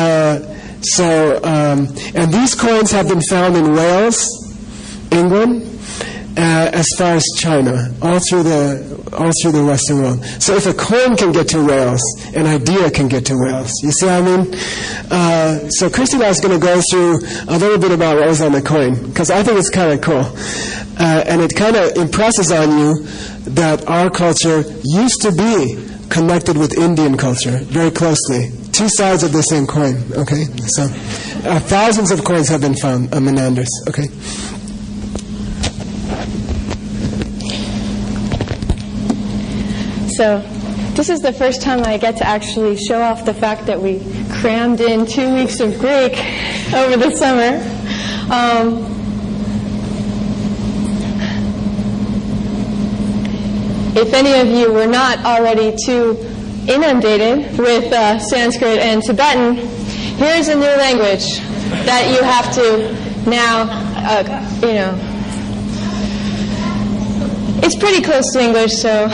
And these coins have been found in Wales, England, as far as China, all through the Western world. So if a coin can get to Wales, an idea can get to Wales. You see what I mean? So Christy is going to go through a little bit about what was on the coin, because I think it's kind of cool. And it kind of impresses on you that our culture used to be connected with Indian culture very closely. Two sides of the same coin, okay? So thousands of coins have been found, Menanders, okay? So this is the first time I get to actually show off the fact that we crammed in 2 weeks of Greek over the summer. If any of you were not already too inundated with Sanskrit and Tibetan, here's a new language that you have to now, it's pretty close to English, so.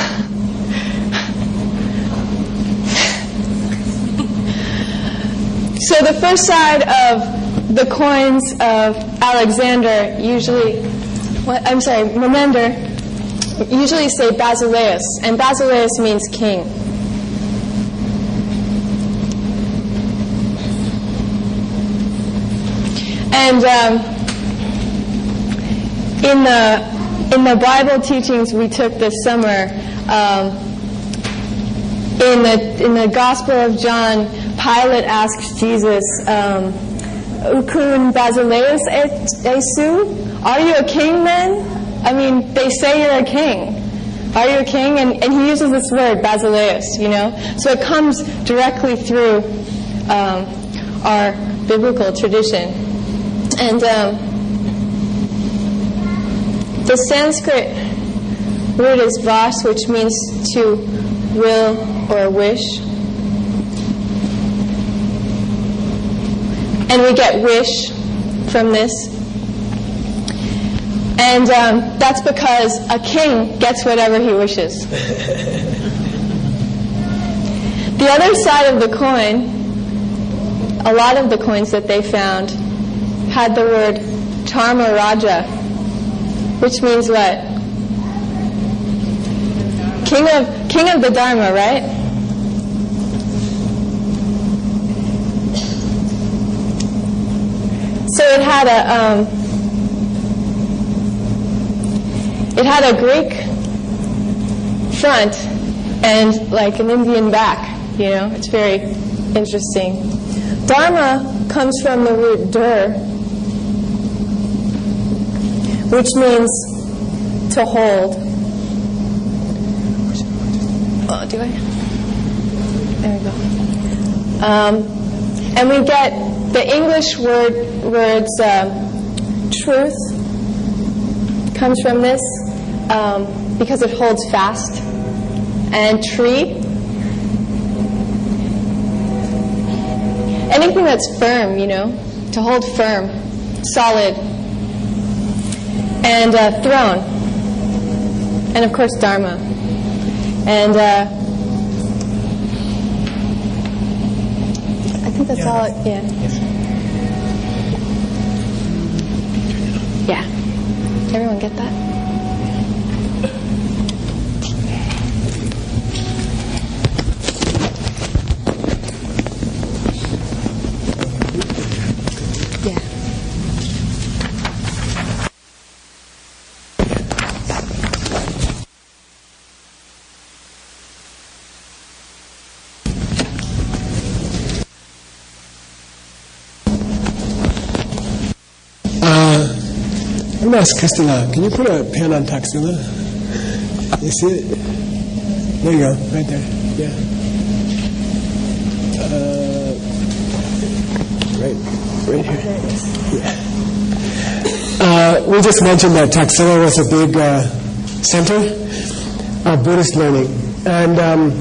So the first side of the coins of Alexander Menander usually say Basileus, and Basileus means king. And in the Bible teachings we took this summer, in the Gospel of John, Pilate asks Jesus, "Ukun Basileus esu? Are you a king then? I mean, they say you're a king. Are you a king?" And he uses this word, Basileus, So it comes directly through our biblical tradition. And the Sanskrit word is vas, which means to will or wish. And we get wish from this. And that's because a king gets whatever he wishes. The other side of the coin, a lot of the coins that they found had the word Dharma Raja, which means what? King of the Dharma, right? So it had a Greek front and like an Indian back. It's very interesting. Dharma comes from the root dur, which means to hold. Oh, do I? There we go. And we get the English words truth comes from this because it holds fast, and tree, anything that's firm, to hold firm, solid, and throne, and of course Dharma, and I think that's all. Yeah. Everyone get that? Yeah. I'm going to ask Christina, can you put a pen on Taxila? You see it? There you go, right there. Yeah. Right here. Yeah. We just mentioned that Taxila was a big center of Buddhist learning. And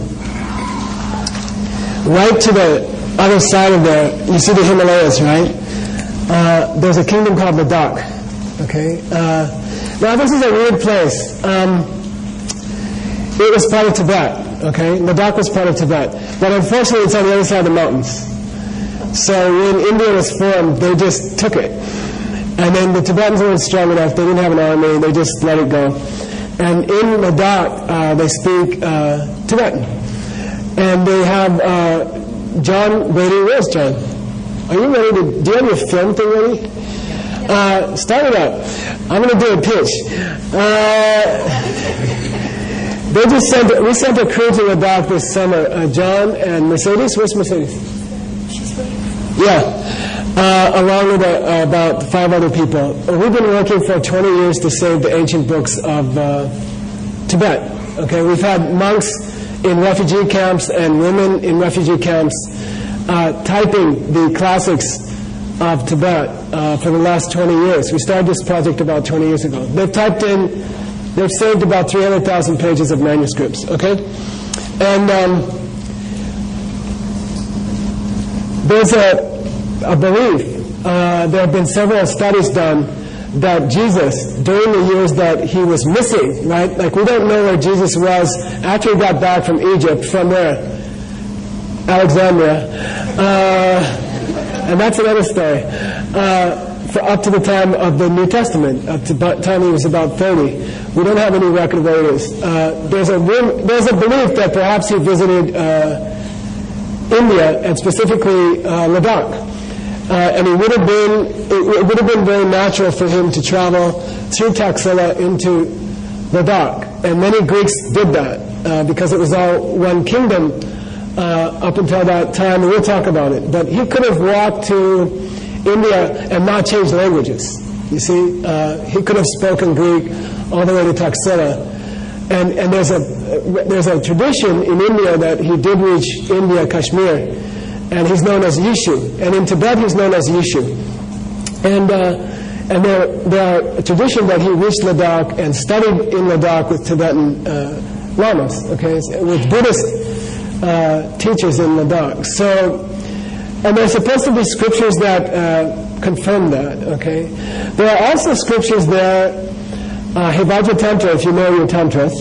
right to the other side of you see the Himalayas, right? There's a kingdom called Ladakh. Okay. Now this is a weird place. It was part of Tibet. Okay, Ladakh was part of Tibet, but unfortunately it's on the other side of the mountains. So when India was formed, they just took it, and then the Tibetans weren't strong enough. They didn't have an army. They just let it go. And in Ladakh, they speak Tibetan, and they have John ready. Where's John? Are you ready to? Do you have your film thing ready? Start it up. I'm going to do a pitch. We sent a crew to Ladakh this summer. John and Mercedes. Where's Mercedes? Yeah. Along with about 5 other people. We've been working for 20 years to save the ancient books of Tibet. Okay, we've had monks in refugee camps and women in refugee camps typing the classics of Tibet for the last 20 years. We started this project about 20 years ago. They've saved about 300,000 pages of manuscripts, okay? And there's a belief, there have been several studies done that Jesus, during the years that he was missing, right? Like we don't know where Jesus was after he got back from Egypt, from where? Alexandria. And that's another story. For up to the time of the New Testament, up to the time he was about 30. We don't have any record of where he is. There's a belief that perhaps he visited India, and specifically Ladakh. And it would have been very natural for him to travel through Taxila into Ladakh. And many Greeks did that because it was all one kingdom up until that time, and we'll talk about it. But he could have walked to India and not changed languages. You see, he could have spoken Greek all the way to Taxila. And there's a tradition in India that he did reach India, Kashmir, and he's known as Yishu. And in Tibet, he's known as Yishu. And there are a tradition that he reached Ladakh and studied in Ladakh with Tibetan lamas, okay, with Buddhist teachers in Ladakh. So, and there's supposed to be scriptures that confirm that, okay. There are also scriptures there, Hevajra Tantra, if you know your Tantras,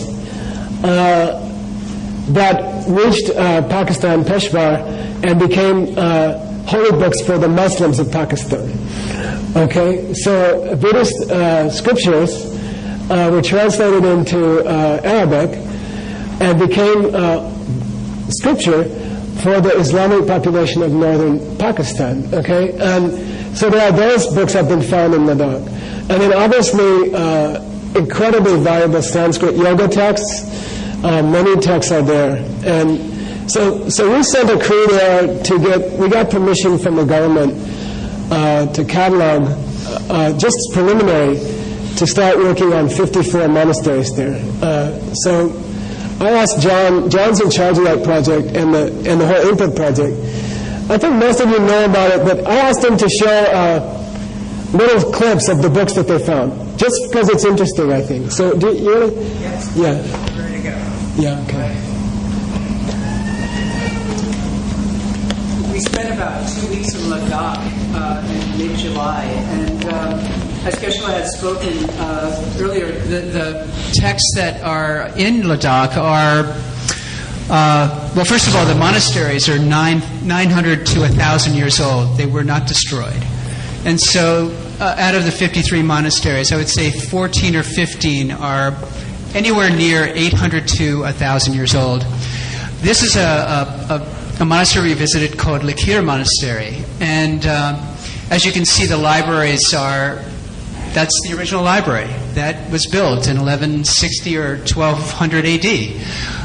that reached Pakistan, Peshawar, and became holy books for the Muslims of Pakistan. Okay, so Buddhist scriptures were translated into Arabic and became scripture for the Islamic population of northern Pakistan. Okay, and so there are those books have been found in Ladakh, and then obviously incredibly valuable Sanskrit yoga texts. Many texts are there, and so we sent a crew there we got permission from the government to catalog, just preliminary, to start working on 54 monasteries there. So I asked John's in charge of that project and the whole input project. I think most of you know about it, but I asked him to show little clips of the books that they found, just because it's interesting, I think. So do you really? Yes. Yeah. Ready to go. Yeah, okay. We spent about 2 weeks in Ladakh in mid-July, and as Geshe-la had spoken earlier, the texts that are in Ladakh are, well, first of all, the monasteries are 900 to 1,000 years old. They were not destroyed. And so out of the 53 monasteries, I would say 14 or 15 are anywhere near 800 to 1,000 years old. This is a monastery we visited called Likir Monastery. And as you can see, the libraries that's the original library that was built in 1160 or 1200 AD.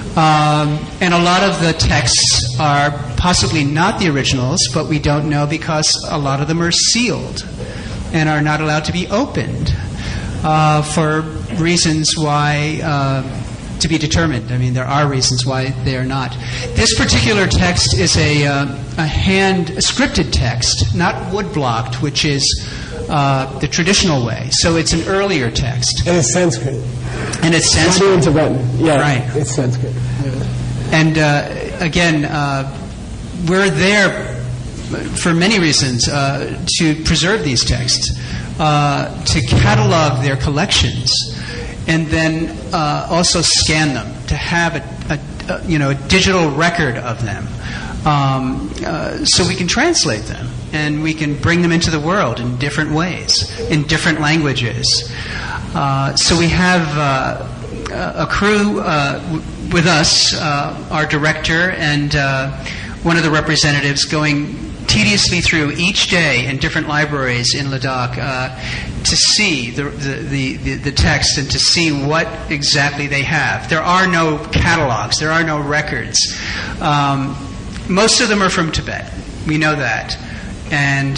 And a lot of the texts are possibly not the originals, but we don't know because a lot of them are sealed and are not allowed to be opened for reasons why to be determined. I mean, there are reasons why they are not. This particular text is a scripted text, not woodblocked, which is the traditional way. So it's an earlier text. And it's Sanskrit. And it's Sanskrit. Not Tibetan. Yeah, right. It's Sanskrit. Yeah. And again, we're there for many reasons to preserve these texts, to catalog their collections, and then also scan them, to have a digital record of them, so we can translate them and we can bring them into the world in different ways, in different languages. So we have a crew with us, our director and one of the representatives, going tediously through each day in different libraries in Ladakh to see the text and to see what exactly they have. There are no catalogs. There are no records. Most of them are from Tibet. We know that. And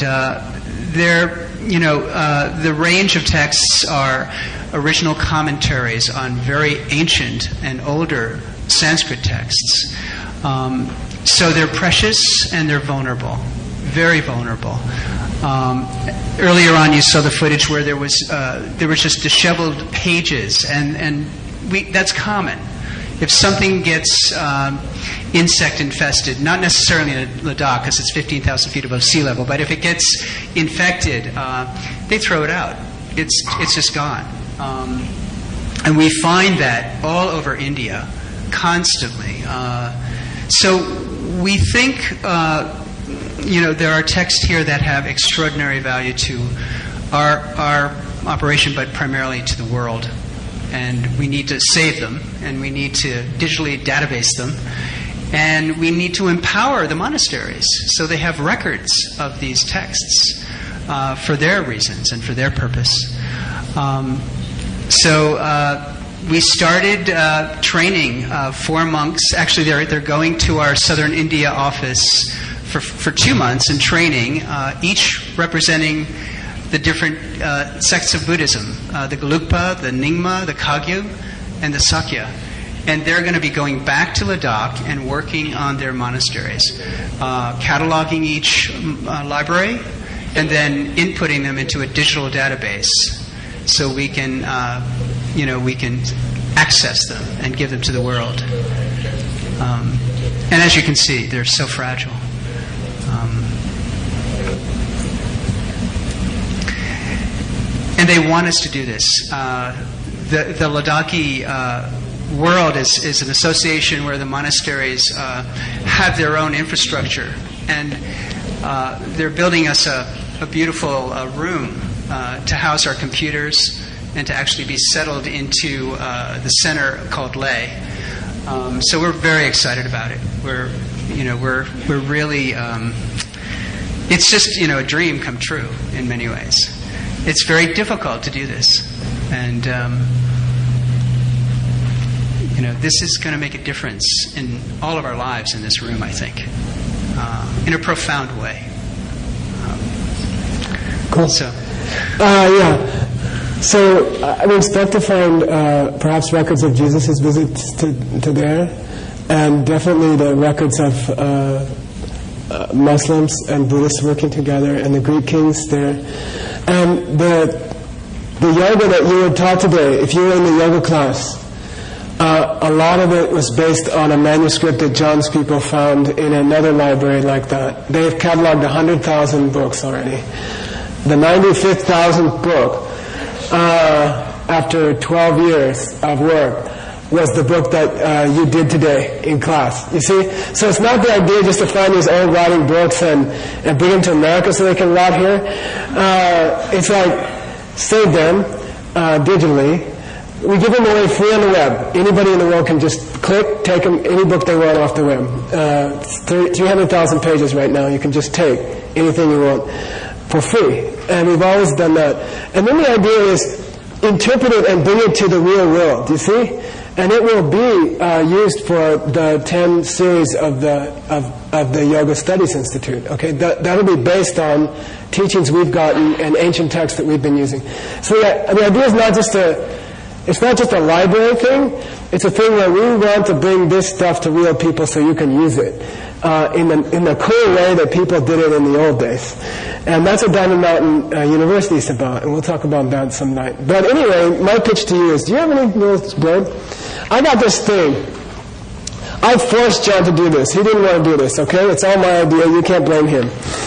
the range of texts are original commentaries on very ancient and older Sanskrit texts. So they're precious and they're vulnerable. Very vulnerable. Earlier on, you saw the footage where there was just disheveled pages, and that's common. If something gets insect infested, not necessarily in Ladakh because it's 15,000 feet above sea level, but if it gets infected, they throw it out. It's just gone. And we find that all over India constantly. So we think, there are texts here that have extraordinary value to our operation, but primarily to the world. And we need to save them, and we need to digitally database them, and we need to empower the monasteries so they have records of these texts for their reasons and for their purpose. So we started training 4 monks. Actually, they're going to our Southern India office for 2 months in training, each representing the different sects of Buddhism, the Gelugpa, the Nyingma, the Kagyu, and the Sakya. And they're going to be going back to Ladakh and working on their monasteries, cataloging each library, and then inputting them into a digital database so we can, we can access them and give them to the world. And as you can see, they're so fragile. And they want us to do this. The Ladakhi world is an association where the monasteries have their own infrastructure, and they're building us a beautiful room to house our computers and to actually be settled into the center called Leh. So we're very excited about it. We're really. It's just a dream come true in many ways. It's very difficult to do this, and this is going to make a difference in all of our lives in this room, I think, in a profound way. Cool. So, So we expect to find perhaps records of Jesus' visits to there, and definitely the records of Muslims and Buddhists working together, and the Greek kings there. And the yoga that you were taught today, if you were in the yoga class, a lot of it was based on a manuscript that John's people found in another library like that. They've cataloged 100,000 books already. The 95,000th book, after 12 years of work, was the book that you did today in class. You see? So it's not the idea just to find these old writing books and bring them to America so they can rot here. It's like, save them digitally. We give them away free on the web. Anybody in the world can just click, take them, any book they want off the web. 300,000 pages right now. You can just take anything you want for free. And we've always done that. And then the idea is interpret it and bring it to the real world, you see? And it will be used for the 10 series of the Yoga Studies Institute. Okay, that'll be based on teachings we've gotten and ancient texts that we've been using. So yeah, the idea is it's not just a library thing. It's a thing where we want to bring this stuff to real people so you can use it in the cool way that people did it in the old days. And that's what Diamond Mountain University is about, and we'll talk about that some night. But anyway, my pitch to you is, do you have any rules, Glenn? I got this thing. I forced John to do this. He didn't want to do this, okay? It's all my idea. You can't blame him.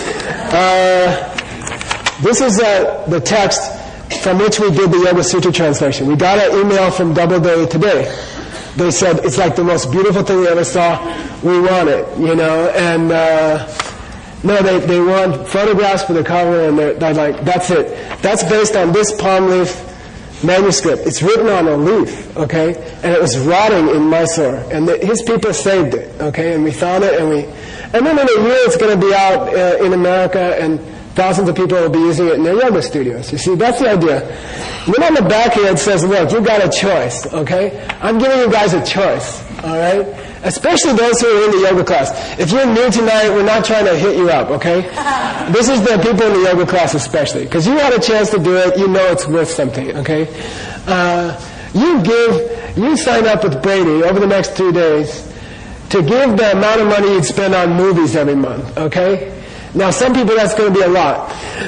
This is the text from which we did the Yoga Sutra translation. We got an email from Doubleday today. They said, it's like the most beautiful thing we ever saw. We want it, and no, they want photographs for the cover, and they're like, that's it. That's based on this palm leaf manuscript. It's written on a leaf, okay? And it was rotting in Mysore, and his people saved it, okay? And we found it, and then in a year it's going to be out in America, and thousands of people will be using it in their yoga studios. You see, that's the idea. And then on the back here it says, look, you got a choice, okay? I'm giving you guys a choice, all right? Especially those who are in the yoga class. If you're new tonight, we're not trying to hit you up, okay? This is the people in the yoga class especially. Because you had a chance to do it, you know it's worth something, okay? You sign up with Brady over the next 3 days to give the amount of money you'd spend on movies every month, okay? Now, some people that's going to be a lot.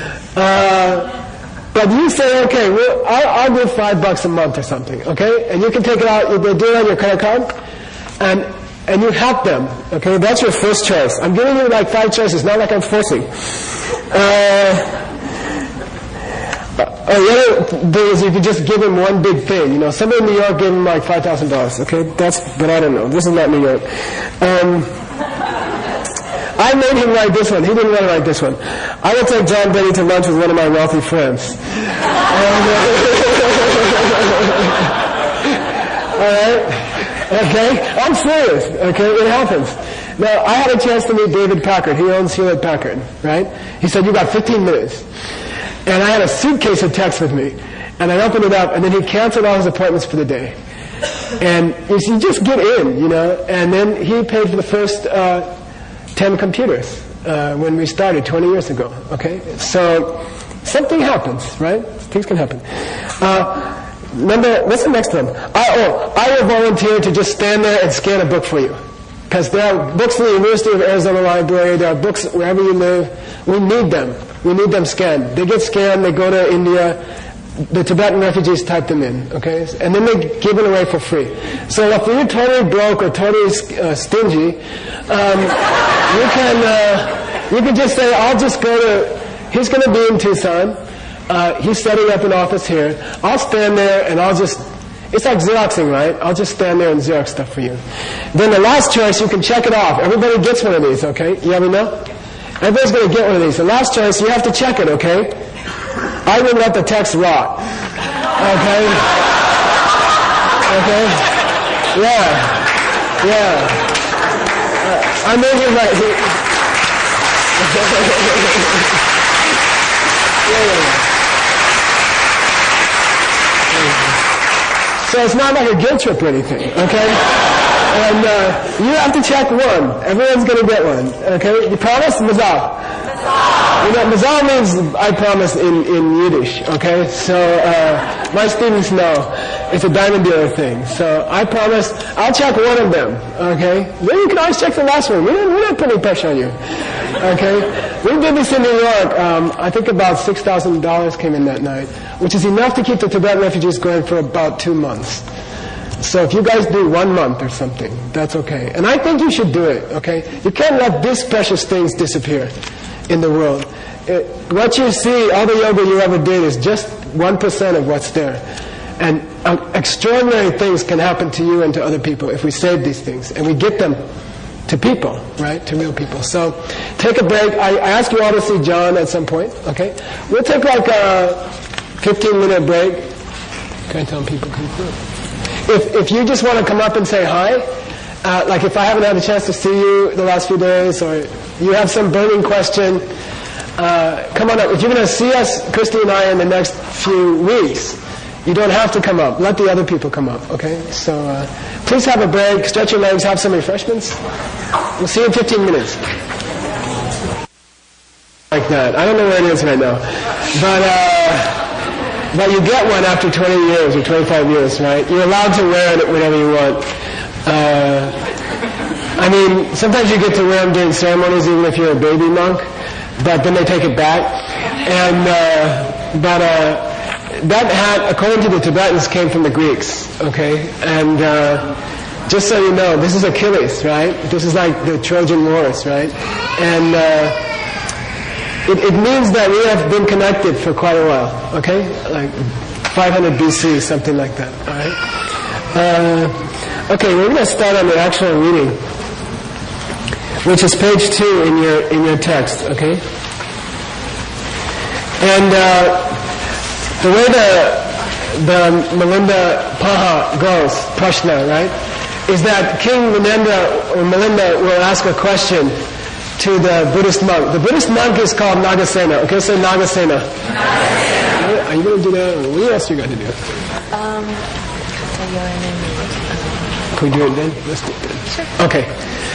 But you say, okay, well, I'll give $5 a month or something, okay? And you can take it out, they do it on your credit card, and and you help them. Okay, that's your first choice. I'm giving you like 5 choices, not like I'm forcing. The other thing is you could just give him one big thing. You know, somebody in New York gave him like $5,000. Okay, but I don't know. This is not New York. I made him write this one. He didn't want to write this one. I will take John Benny to lunch with one of my wealthy friends. All right? Okay? I'm serious. Okay? It happens. Now, I had a chance to meet David Packard. He owns Hewlett Packard, right? He said, you got 15 minutes. And I had a suitcase of texts with me. And I opened it up, and then he canceled all his appointments for the day. And you see, just get in, you know. And then he paid for the first 10 computers when we started 20 years ago, okay? So something happens, right? Things can happen. Remember, what's the next one? I will volunteer to just stand there and scan a book for you. Because there are books in the University of Arizona Library, there are books wherever you live. We need them. We need them scanned. They get scanned, they go to India, the Tibetan refugees type them in, okay? And then they give it away for free. So if you're totally broke or totally stingy, you can just say, I'll just go to, he's going to be in Tucson. He's setting up an office here. I'll stand there and I'll just, it's like Xeroxing, right? I'll just stand there and Xerox stuff for you. Then the last choice, you can check it off. Everybody gets one of these, okay? You ever know? Everybody's going to get one of these. The last choice, you have to check it, okay? I wouldn't let the text rot. Okay? Okay? Yeah. I made him right. So it's not like a guilt trip or anything, okay? And you have to check one. Everyone's going to get one, okay? You promise? Mazal. You know, mazal means I promise in Yiddish, okay? So my students know it's a diamond dealer thing. So I promise I'll check one of them, okay? Then you can always check the last one. We're not putting pressure on you, okay? We did this in New York. I think about $6,000 came in that night, which is enough to keep the Tibetan refugees going for about 2 months. So if you guys do 1 month or something, that's okay. And I think you should do it, okay? You can't let these precious things disappear in the world. What you see, all the yoga you ever did is just 1% of what's there. And extraordinary things can happen to you and to other people if we save these things. And we get them to people, right? To real people. So take a break. I ask you all to see John at some point, okay? We'll take like a 15-minute break. Can I tell people come through? If you just want to come up and say hi, like if I haven't had a chance to see you the last few days, or you have some burning question, come on up. If you're going to see us, Christy and I, in the next few weeks, you don't have to come up. Let the other people come up, okay? So please have a break, stretch your legs, have some refreshments. We'll see you in 15 minutes. Like that. I don't know where it is right now. But you get one after 20 years or 25 years, right? You're allowed to wear it whenever you want. I mean, sometimes you get to wear them during ceremonies, even if you're a baby monk, but then they take it back. And that hat, according to the Tibetans, came from the Greeks, okay? And just so you know, this is Achilles, right? This is like the Trojan Wars, right? And it means that we have been connected for quite a while, okay? Like 500 BC, something like that, all right? Okay, we're going to start on the actual reading, which is page 2 in your text, okay? And the way the Milinda Paha goes, Prashna, right, is that King Milinda will ask a question to the Buddhist monk. The Buddhist monk is called Nagasena. Okay, say Nagasena. Nagasena. Are you going to do that? What else you got to do? Can we do it then? Let's do it then. Sure. Okay.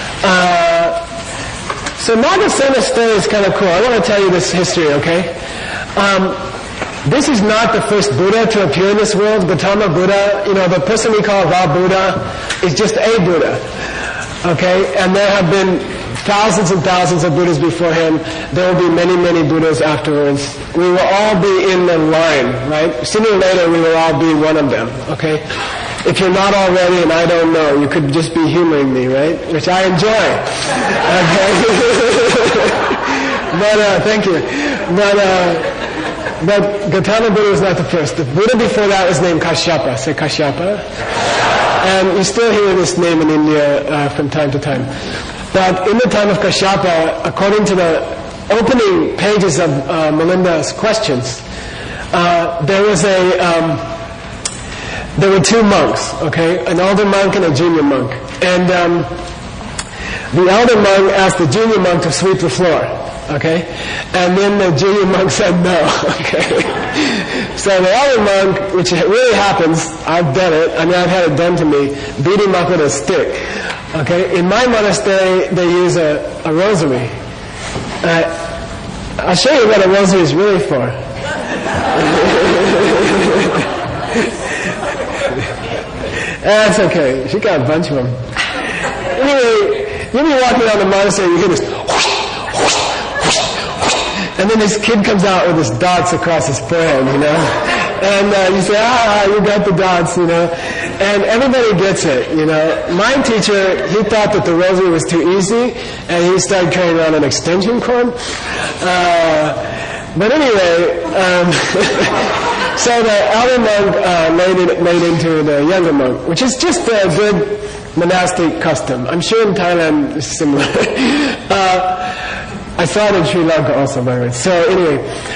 So Nagasena's story is kind of cool. I want to tell you this history, okay? This is not the first Buddha to appear in this world. Gautama Buddha, you know, the person we call the Buddha is just a Buddha. Okay? And there have been thousands and thousands of Buddhas before him. There will be many, many Buddhas afterwards. We will all be in the line, right? Sooner or later, we will all be one of them, okay? if you're not already and I don't know, you could just be humoring me, right? Which I enjoy. But thank you. But Gautama Buddha was not the first. The Buddha before that was named Kashyapa. Say Kashyapa. And you still hear this name in India from time to time. But in the time of Kashyapa, according to the opening pages of Milinda's questions, there were two monks, okay, an elder monk and a junior monk. And the elder monk asked the junior monk to sweep the floor, okay, and then the junior monk said no, okay. So the elder monk, which really happens, I've done it, I mean I've had it done to me, beat him up with a stick, okay. In my monastery, they use a rosary. I'll show you what a rosary is really for. That's okay. She got a bunch of them. Anyway, you'll be walking around the monastery, you hear this, and then this kid comes out with his dots across his forehead, you know, and you say, you got the dots, you know, and everybody gets it, you know. My teacher, he thought that the rosary was too easy, and he started carrying around an extension cord. But anyway, so the elder monk made into the younger monk, which is just a good monastic custom. I'm sure in Thailand it's similar. I saw it in Sri Lanka also, by the way. So anyway,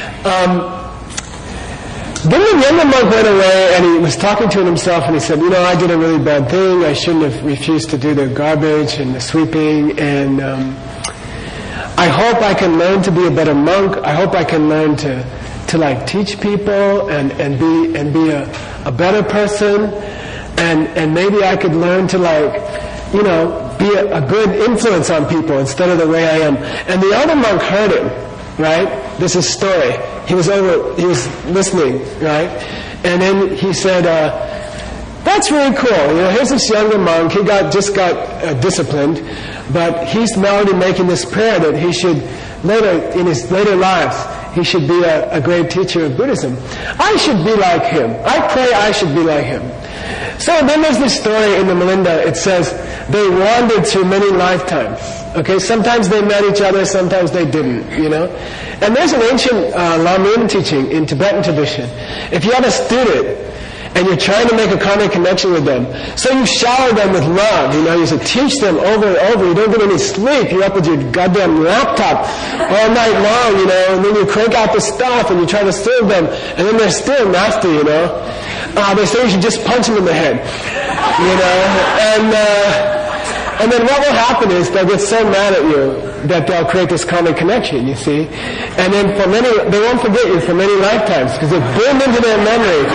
then the younger monk went away and he was talking to himself and he said, I did a really bad thing. I shouldn't have refused to do the garbage and the sweeping, and I hope I can learn to be a better monk. I hope I can learn to like teach people and be a better person, and maybe I could learn to be a good influence on people instead of the way I am. And the elder monk heard him, right? This is story. He was listening, right? And then he said, that's really cool. Here's this younger monk. He just got disciplined, but he's now already making this prayer that he should in his later lives, he should be a great teacher of Buddhism. I should be like him. I pray I should be like him. So then there's this story in the Milinda. It says they wandered through many lifetimes. Okay, sometimes they met each other, sometimes they didn't, And there's an ancient Lamun teaching in Tibetan tradition. If you have a student and you're trying to make a karmic connection with them, so you shower them with love, you should teach them over and over. You don't get any sleep. You're up with your goddamn laptop all night long, and then you crank out the stuff and you try to serve them, and then they're still nasty, they say you should just punch them in the head, and then what will happen is they'll get so mad at you that they'll create this karmic connection, you see. And then they won't forget you for many lifetimes because it's burned into their memory,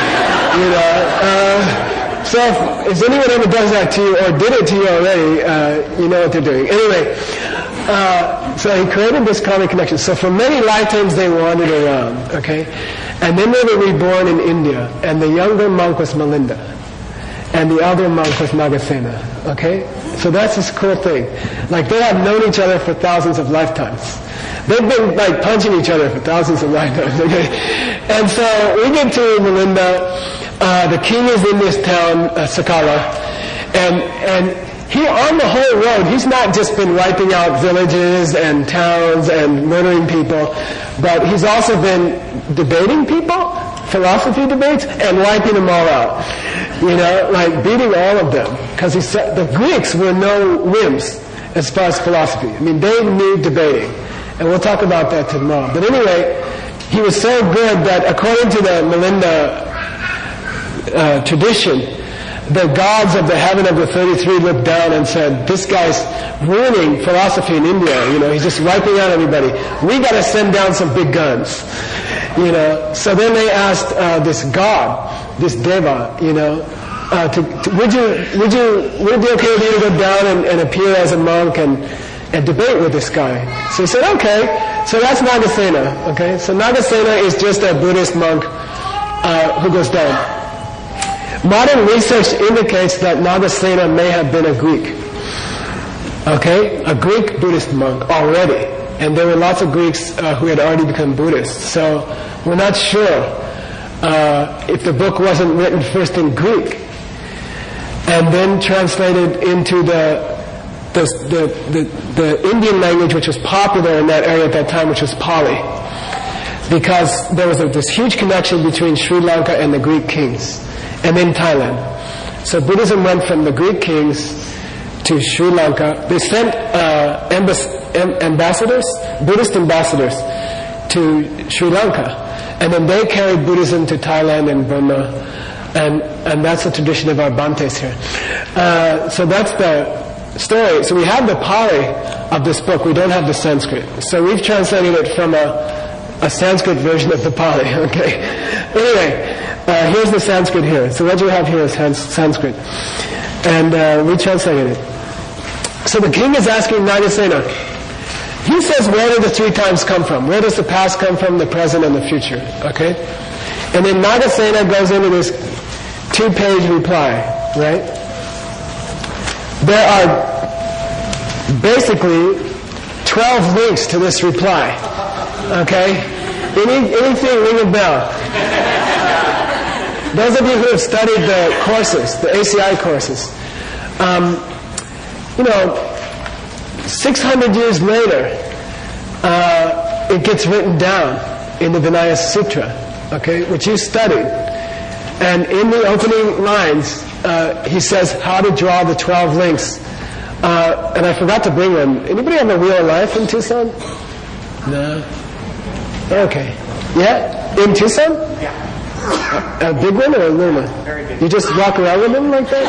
So if anyone ever does that to you or did it to you already, you know what they're doing. Anyway, so he created this karmic connection. So for many lifetimes they wandered around, okay? And then they were reborn in India, and the younger monk was Milinda, and the elder monk was Nagasena, okay? So that's this cool thing. Like, they have known each other for thousands of lifetimes. They've been, punching each other for thousands of lifetimes, okay? And so we get to Milinda. The king is in this town, Sakala, and he, on the whole road, he's not just been wiping out villages and towns and murdering people, but he's also been debating people, philosophy debates, and wiping them all out. Beating all of them. Because the Greeks were no wimps as far as philosophy. I mean, they knew debating. And we'll talk about that tomorrow. But anyway, he was so good that according to the Milinda tradition, the gods of the heaven of the 33 looked down and said, this guy's ruining philosophy in India. He's just wiping out everybody. We got to send down some big guns. So then they asked this god, this deva, would it be okay with you to go down and appear as a monk and debate with this guy? So he said, okay. So that's Nagasena, okay? So Nagasena is just a Buddhist monk who goes down. Modern research indicates that Nagasena may have been a Greek, okay? A Greek Buddhist monk already. And there were lots of Greeks who had already become Buddhists. So we're not sure if the book wasn't written first in Greek. and then translated into the Indian language, which was popular in that area at that time, which was Pali. Because there was this huge connection between Sri Lanka and the Greek kings, and then Thailand. So Buddhism went from the Greek kings to Sri Lanka. They sent ambassadors, Buddhist ambassadors, to Sri Lanka, and then they carried Buddhism to Thailand and Burma, and that's the tradition of our Bhantes here. So that's the story. So we have the Pali of this book. We don't have the Sanskrit. So we've translated it from a Sanskrit version of the Pali. Okay. Anyway, here's the Sanskrit here. So what you have here is Sanskrit, and we translated it. So the king is asking Nagasena. He says, where do the 3 times come from? Where does the past come from, the present, and the future? Okay? And then Nagasena goes into this 2-page reply, right? There are basically 12 links to this reply. Okay? Anything ring a bell? Those of you who have studied the courses, the ACI courses, 600 years later, it gets written down in the Vinaya Sutra, okay, which you studied. And in the opening lines, he says how to draw the 12 links. And I forgot to bring one. Anybody have a Wheel of Life in Tucson? No? Okay. Yeah? In Tucson? Yeah. A big one or a little one? Very big. You just walk around with them like that?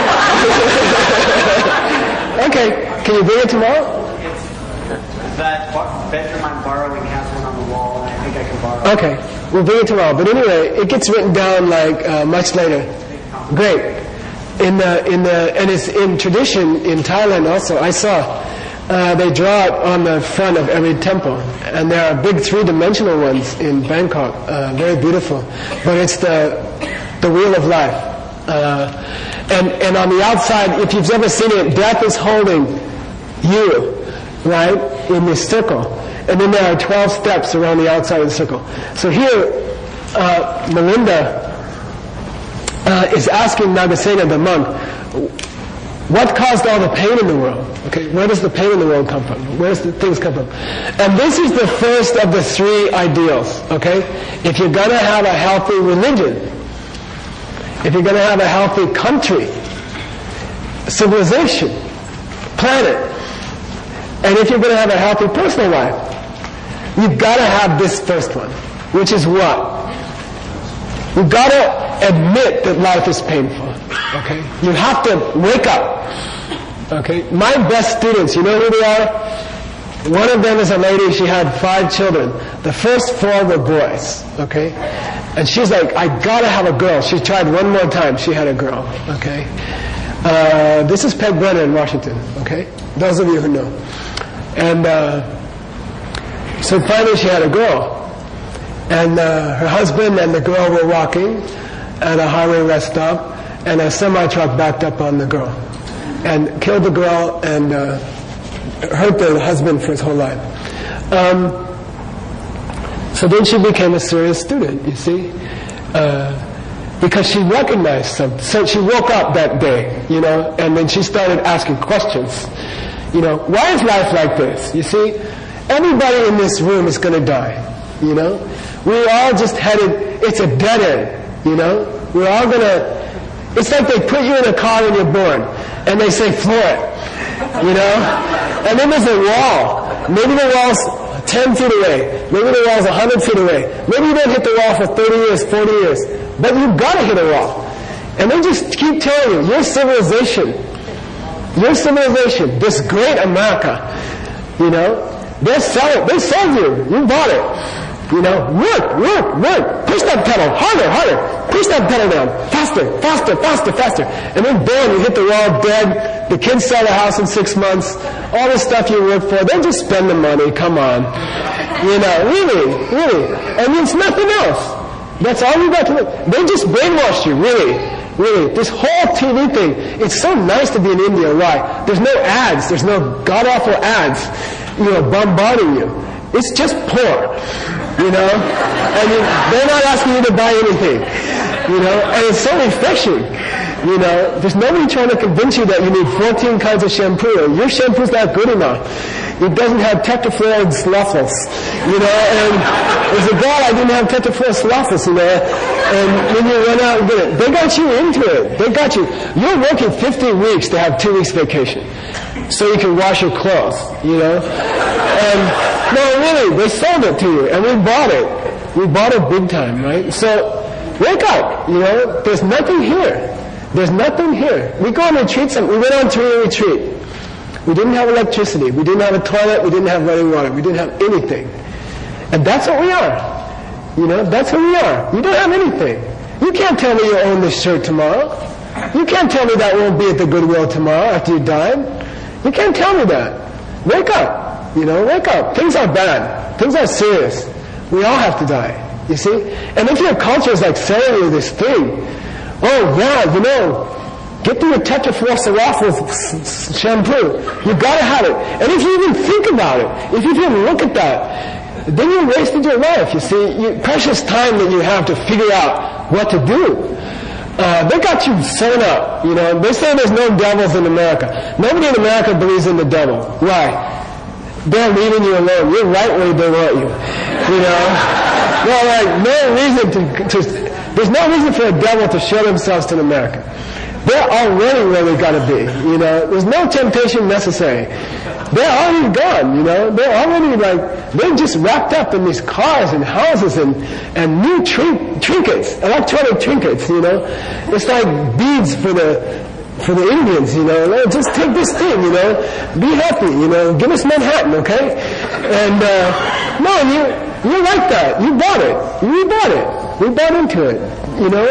Okay. Can you bring it tomorrow? That bedroom I'm borrowing has one on the wall, and I think I can borrow it. Okay. We'll bring it tomorrow. But anyway, it gets written down like much later. Great. And it's in tradition in Thailand also. I saw they draw it on the front of every temple, and there are big 3-dimensional ones in Bangkok, very beautiful. But it's the Wheel of Life, and on the outside, if you've ever seen it, death is holding you, right, in this circle, and then there are 12 steps around the outside of the circle. So here, Melinda is asking Nagasena, the monk, what caused all the pain in the world? Okay, where does the pain in the world come from? Where does the things come from? And this is the first of the 3 ideals, okay? If you're going to have a healthy religion, if you're going to have a healthy country, civilization, planet, and if you're going to have a healthy personal life, you've got to have this first one, which is what? You've got to admit that life is painful. Okay? You have to wake up. Okay? My best students, you know who they are? One of them is a lady, she had 5 children. The first 4 were boys. Okay? And she's like, I gotta have a girl. She tried one more time, she had a girl. Okay? This is Peg Brenner in Washington. Okay? Those of you who know. And so finally she had a girl. And her husband and the girl were walking at a highway rest stop, and a semi-truck backed up on the girl and killed the girl and hurt the husband for his whole life. So then she became a serious student, you see, because she recognized something. So she woke up that day, and then she started asking questions. Why is life like this? You see, everybody in this room is going to die, We're all just headed, it's a dead end, We're all going to, it's like they put you in a car when you're born, and they say, floor it, And then there's a wall. Maybe the wall's 10 feet away. Maybe the wall's 100 feet away. Maybe you don't hit the wall for 30 years, 40 years. But you've got to hit a wall. And they just keep telling you, your civilization, this great America, they sold you. You bought it. Work. Push that pedal. Harder. Push that pedal down. Faster. And then bam, you hit the wall dead. The kids sell the house in 6 months. All the stuff you work for, they'll just spend the money. Come on. Really. And it's nothing else. That's all you got to do. They just brainwashed you, really. This whole TV thing, it's so nice to be in India. Why? There's no ads. There's no god-awful ads, bombarding you. It's just poor, and they're not asking you to buy anything. You know, and it's so refreshing. You know, there's nobody trying to convince you that you need 14 kinds of shampoo. Your shampoo's not good enough. It doesn't have tetrafluoride slothos, you know, and as a girl, I didn't have tetrafluoride slothos, you know, and when you run out and get it, they got you into it. They got you. You're working 15 weeks to have 2 weeks vacation so you can wash your clothes, you know. And, no, really, they sold it to you, and we bought it. We bought it big time, right? So, wake up, you know, there's nothing here. There's nothing here. We go on retreats, and we went on 3-day retreat. We didn't have electricity. We didn't have a toilet. We didn't have running water. We didn't have anything. And that's what we are. You know, that's who we are. You don't have anything. You can't tell me you own this shirt tomorrow. You can't tell me that won't be at the Goodwill tomorrow after you die. You can't tell me that. Wake up. You know, wake up. Things are bad. Things are serious. We all have to die. You see? And if your culture is like selling you this thing, oh yeah, you know, get through your tetrafluoride shampoo. You gotta have it. And if you even think about it, if you even look at that, then you wasted your life, you see. Precious time that you have to figure out what to do. They got you sewn up, you know. They say there's no devils in America. Nobody in America believes in the devil. Why? They're leaving you alone. You're right where they want you. You know? Well, like, no reason there's no reason for a devil to show themselves to America. They're already where they gotta be, you know. There's no temptation necessary. They're already gone, you know. They're already they're just wrapped up in these cars and houses and new trinkets, electronic trinkets, you know. It's like beads for the Indians, you know. Just take this thing, you know. Be happy, you know. Give us Manhattan, okay? And, no, you're like that. You bought it. We bought it. We bought into it, you know,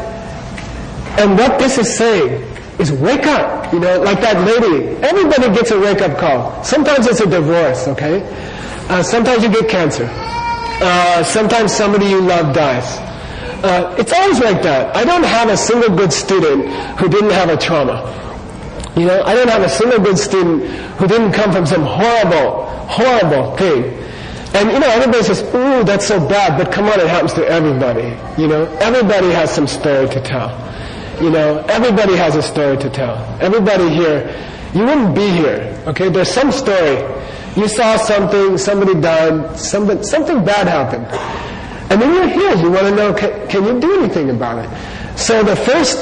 and what this is saying is wake up, you know, like that lady. Everybody gets a wake-up call. Sometimes it's a divorce, okay? Sometimes you get cancer. Sometimes somebody you love dies. It's always like that. I don't have a single good student who didn't have a trauma. You know, I don't have a single good student who didn't come from some horrible, horrible thing. And, you know, everybody says, ooh, that's so bad, but come on, it happens to everybody. You know, everybody has some story to tell. You know, everybody has a story to tell. Everybody here, you wouldn't be here, okay? There's some story. You saw something, somebody died, something bad happened. And then you're here, you want to know, can you do anything about it? So the first,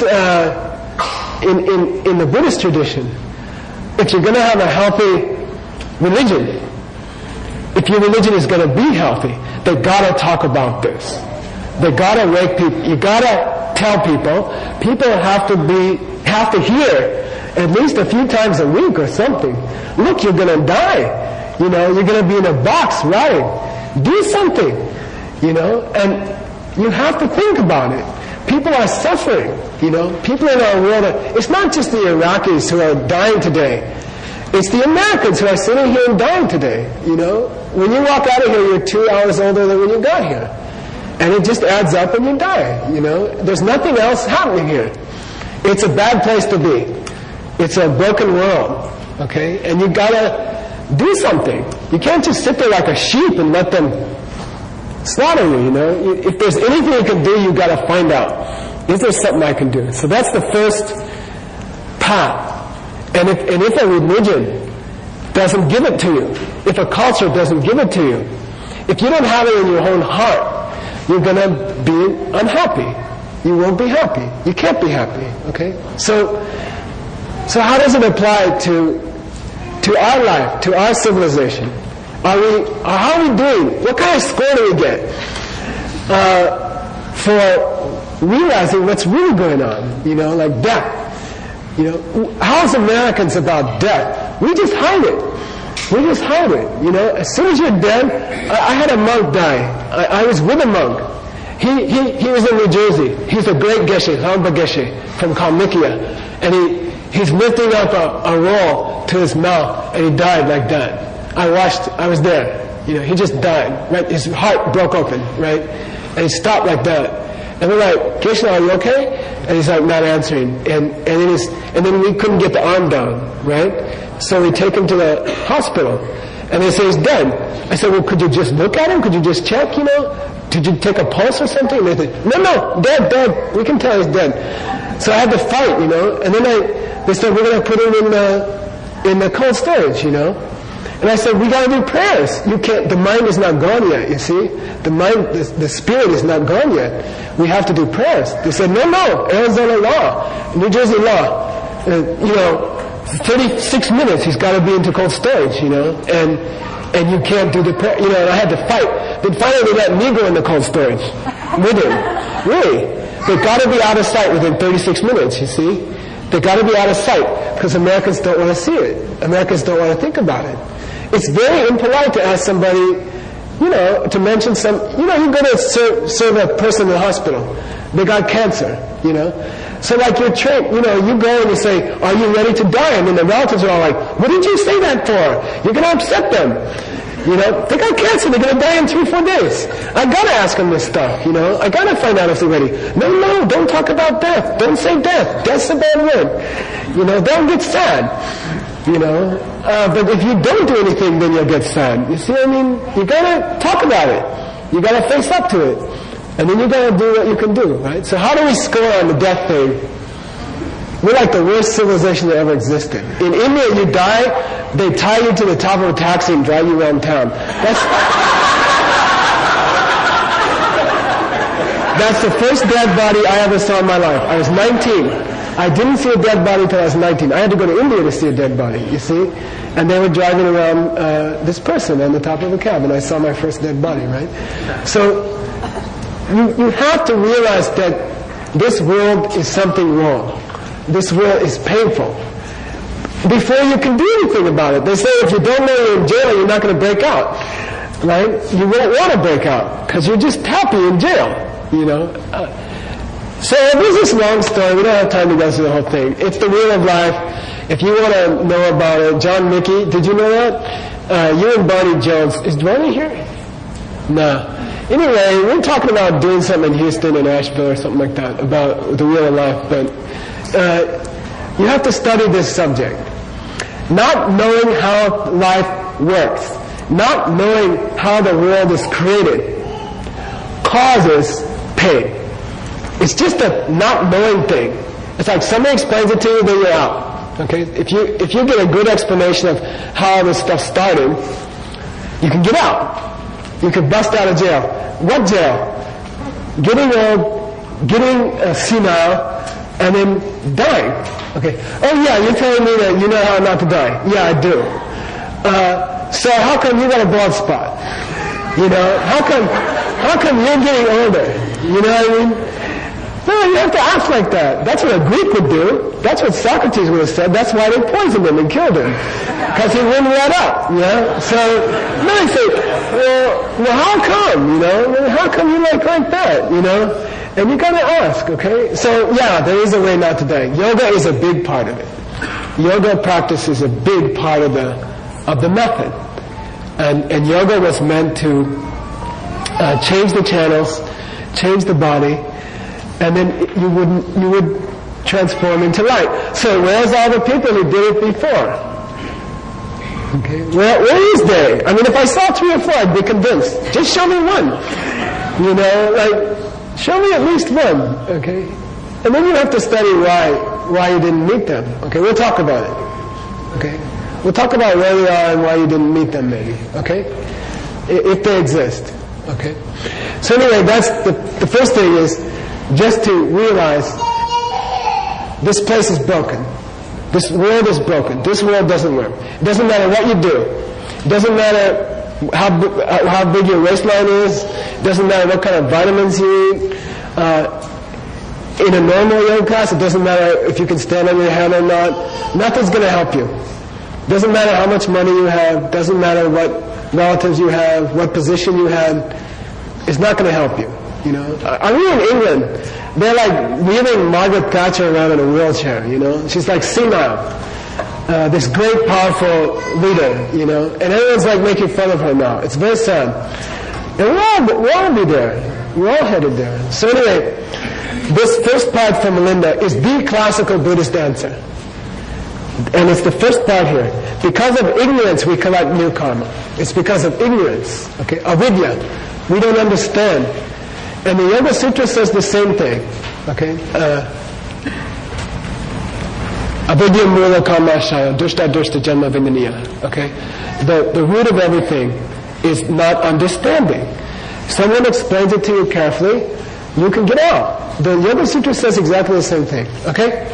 in the Buddhist tradition, if you're going to have a healthy religion, if your religion is going to be healthy, they got to talk about this. They got to wake people. You got to tell people. People have to hear at least a few times a week or something. Look, you're going to die. You know, you're going to be in a box rotting. Do something. You know, and you have to think about it. People are suffering. You know, people in our world. It's not just the Iraqis who are dying today. It's the Americans who are sitting here and dying today, you know. When you walk out of here, you're 2 hours older than when you got here. And it just adds up and you die, you know. There's nothing else happening here. It's a bad place to be. It's a broken world, okay? And you gotta do something. You can't just sit there like a sheep and let them slaughter you, you know. If there's anything you can do, you gotta find out. Is there something I can do? So that's the first path. And if a religion doesn't give it to you, if a culture doesn't give it to you, if you don't have it in your own heart, you're going to be unhappy. You won't be happy. You can't be happy, okay? So how does it apply to our life, to our civilization? How are we doing? What kind of score do we get for realizing what's really going on, you know, like death? You know, how's Americans about death? We just hide it. We just hide it. You know, as soon as you're dead, I had a monk die. I was with a monk. He was in New Jersey. He's a great Geshe, Ramba Geshe from Kalmykia, and he's lifting up a roll to his mouth, and he died like that. I was there. You know, he just died. Right, his heart broke open. Right, and he stopped like that. And we're like, Geshe, are you okay? And he's like, not answering. And then we couldn't get the arm down, right? So we take him to the hospital. And they say he's dead. I said, well, could you just look at him? Could you just check, you know? did you take a pulse or something? And they said, no, dead. We can tell he's dead. So I had to fight, you know. And then they said, we're going to put him in the cold storage, you know. And I said, we got to do prayers. You can't. The mind is not gone yet. You see, the mind, the spirit is not gone yet. We have to do prayers. They said, no, Arizona law, New Jersey law. You know, 36 minutes he's got to be into cold storage. You know, and you can't do the prayer. You know, and I had to fight. Then finally they let me go in the cold storage with him. Really, they got to be out of sight within 36 minutes. You see, they got to be out of sight because Americans don't want to see it. Americans don't want to think about it. It's very impolite to ask somebody, you know, to mention some, you know, you go to serve a person in the hospital. They got cancer, you know. So like you're trained, you know, you go and you say, are you ready to die? And then the relatives are all like, what did you say that for? You're going to upset them. You know, they got cancer, they're going to die in 3-4 days. I got to ask them this stuff, you know. I got to find out if they're ready. No, don't talk about death. Don't say death. Death's a bad word. You know, don't get sad. You know, but if you don't do anything, then you'll get sad. You see what I mean? You gotta talk about it. You gotta face up to it. And then you gotta do what you can do, right? So how do we score on the death thing? We're like the worst civilization that ever existed. In India, you die, they tie you to the top of a taxi and drive you around town. That's the first dead body I ever saw in my life. I was 19. I didn't see a dead body until I was 19. I had to go to India to see a dead body, you see? And they were driving around this person on the top of a cab, and I saw my first dead body, right? So you have to realize that this world is something wrong. This world is painful. Before you can do anything about it, they say if you don't know you're in jail, you're not going to break out, right? You won't want to break out because you're just happy in jail, you know? So there's this long story. We don't have time to go through the whole thing. It's the Wheel of Life. If you want to know about it, John Mickey, did you know that? You and Barney Jones. Is Barney here? No. Anyway, we're talking about doing something in Houston and Asheville or something like that about the Wheel of Life. But you have to study this subject. Not knowing how life works, not knowing how the world is created, causes pain. It's just a not knowing thing. It's like somebody explains it to you, then you're out. Okay? If you get a good explanation of how this stuff started, you can get out. You can bust out of jail. What jail? Getting old, getting senile, and then dying. Okay. Oh yeah, you're telling me that you know how not to die. Yeah, I do. So how come you got a bald spot? You know, how come you're getting older? You know what I mean? No, you have to act like that. That's what a Greek would do. That's what Socrates would have said. That's why they poisoned him and killed him. Because he wouldn't let up, you know? So, no, you say, well, how come, you know? How come you like that, you know? And you gotta ask, okay? So, yeah, there is a way not to die. Yoga is a big part of it. Yoga practice is a big part of the method. And yoga was meant to change the channels, change the body, and then you would transform into light. So where's all the people who did it before? Okay, where is they? I mean, if I saw 3 or 4, I'd be convinced. Just show me one. You know, like, show me at least one. Okay, and then you have to study why you didn't meet them. Okay, we'll talk about it. Okay, we'll talk about where they are and why you didn't meet them, maybe. Okay, if they exist. Okay, so anyway, that's the first thing is just to realize this place is broken. This world is broken. This world doesn't work. It doesn't matter what you do. It doesn't matter how big your waistline is. It doesn't matter what kind of vitamins you eat. In a normal yoga class, it doesn't matter if you can stand on your head or not. Nothing's going to help you. It doesn't matter how much money you have. It doesn't matter what relatives you have, what position you had. It's not going to help you. You know, I mean, in England, they're like wheeling Margaret Thatcher around in a wheelchair, you know. She's like senile. This great, powerful leader, you know. And everyone's like making fun of her now. It's very sad. And we'll all be there. We're all headed there. So anyway, this first part from Melinda is the classical Buddhist answer. And it's the first part here. Because of ignorance, we collect new karma. It's because of ignorance, okay, avidya. we don't understand. And the Yoga Sutra says the same thing. Okay? Avidya mula karmashaya, dushta dushta janma vindaniya. Okay? The root of everything is not understanding. Someone explains it to you carefully, you can get out. The Yoga Sutra says exactly the same thing. Okay?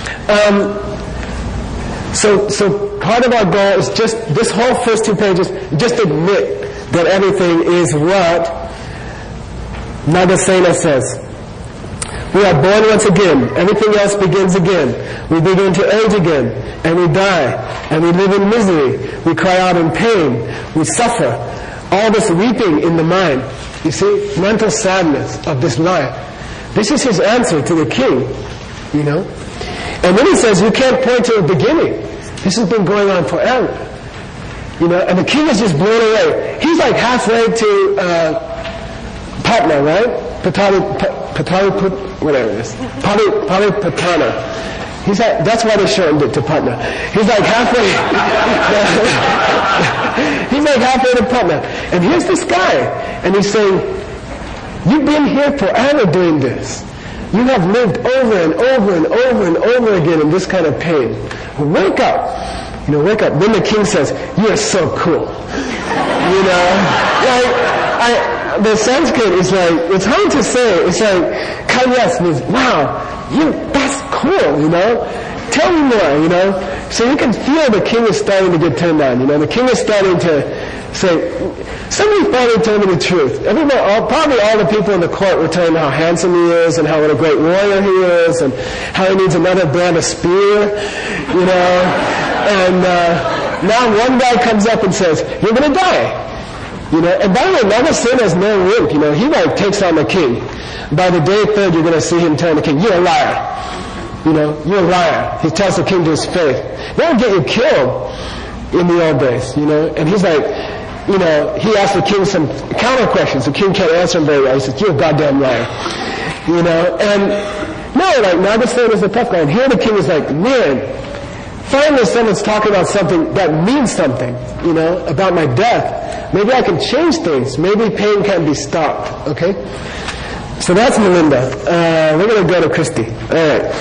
So part of our goal is just, this whole first 2 pages, just admit that everything is what Nagasena says. We are born once again. Everything else begins again. We begin to age again. And we die. And we live in misery. We cry out in pain. We suffer. All this weeping in the mind. You see, mental sadness of this life. This is his answer to the king. You know? And then he says, you can't point to a beginning. This has been going on forever. You know, and the king is just blown away. He's like halfway to Patna, right? Whatever it is. Palipatana. He's like, that's why they shortened it to Patna. He's like halfway. He's like halfway to Patna. And here's this guy. And he's saying, you've been here forever doing this. You have lived over and over and over and over again in this kind of pain. Wake up. You know, wake up. Then the king says, you are so cool. You know, the Sanskrit is like, it's hard to say. It's like, kanyas means, wow, that's cool, you know. Tell me more, you know. So you can feel the king is starting to get turned on, you know. The king is starting to say, somebody finally told me the truth. Probably all the people in the court were telling him how handsome he is and what a great warrior he is and how he needs another brand of spear, you know. And now one guy comes up and says, you're going to die. You know, and by the way, Nagasena is no wimp, you know. He like takes on the king. By the day 3rd, you're going to see him tell the king, you're a liar. You know, you're a liar. He tells the king to his face. They'll get you killed in the old days, you know. And he's like, you know, he asked the king some counter questions. The king can't answer him very well. He says, you're a goddamn liar. You know, and no, like Nagasena is the tough guy. And here the king is like, man, finally someone's talking about something that means something, you know, about my death. Maybe I can change things. Maybe pain can be stopped. Okay? So that's Melinda. We're going to go to Christy. All right.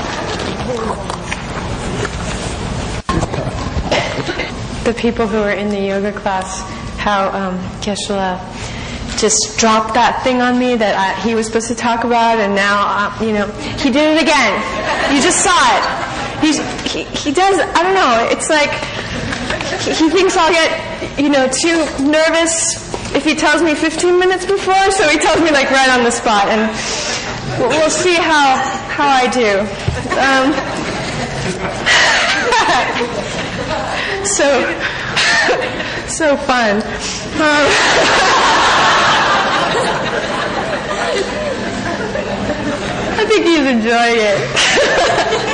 The people who were in the yoga class, how Geshe-la just dropped that thing on me that he was supposed to talk about, and now, you know, he did it again. You just saw it. He does, I don't know, it's like he thinks I'll get, you know, too nervous if he tells me 15 minutes before, so he tells me like right on the spot, and we'll see how I do. So fun. I think he's enjoying it.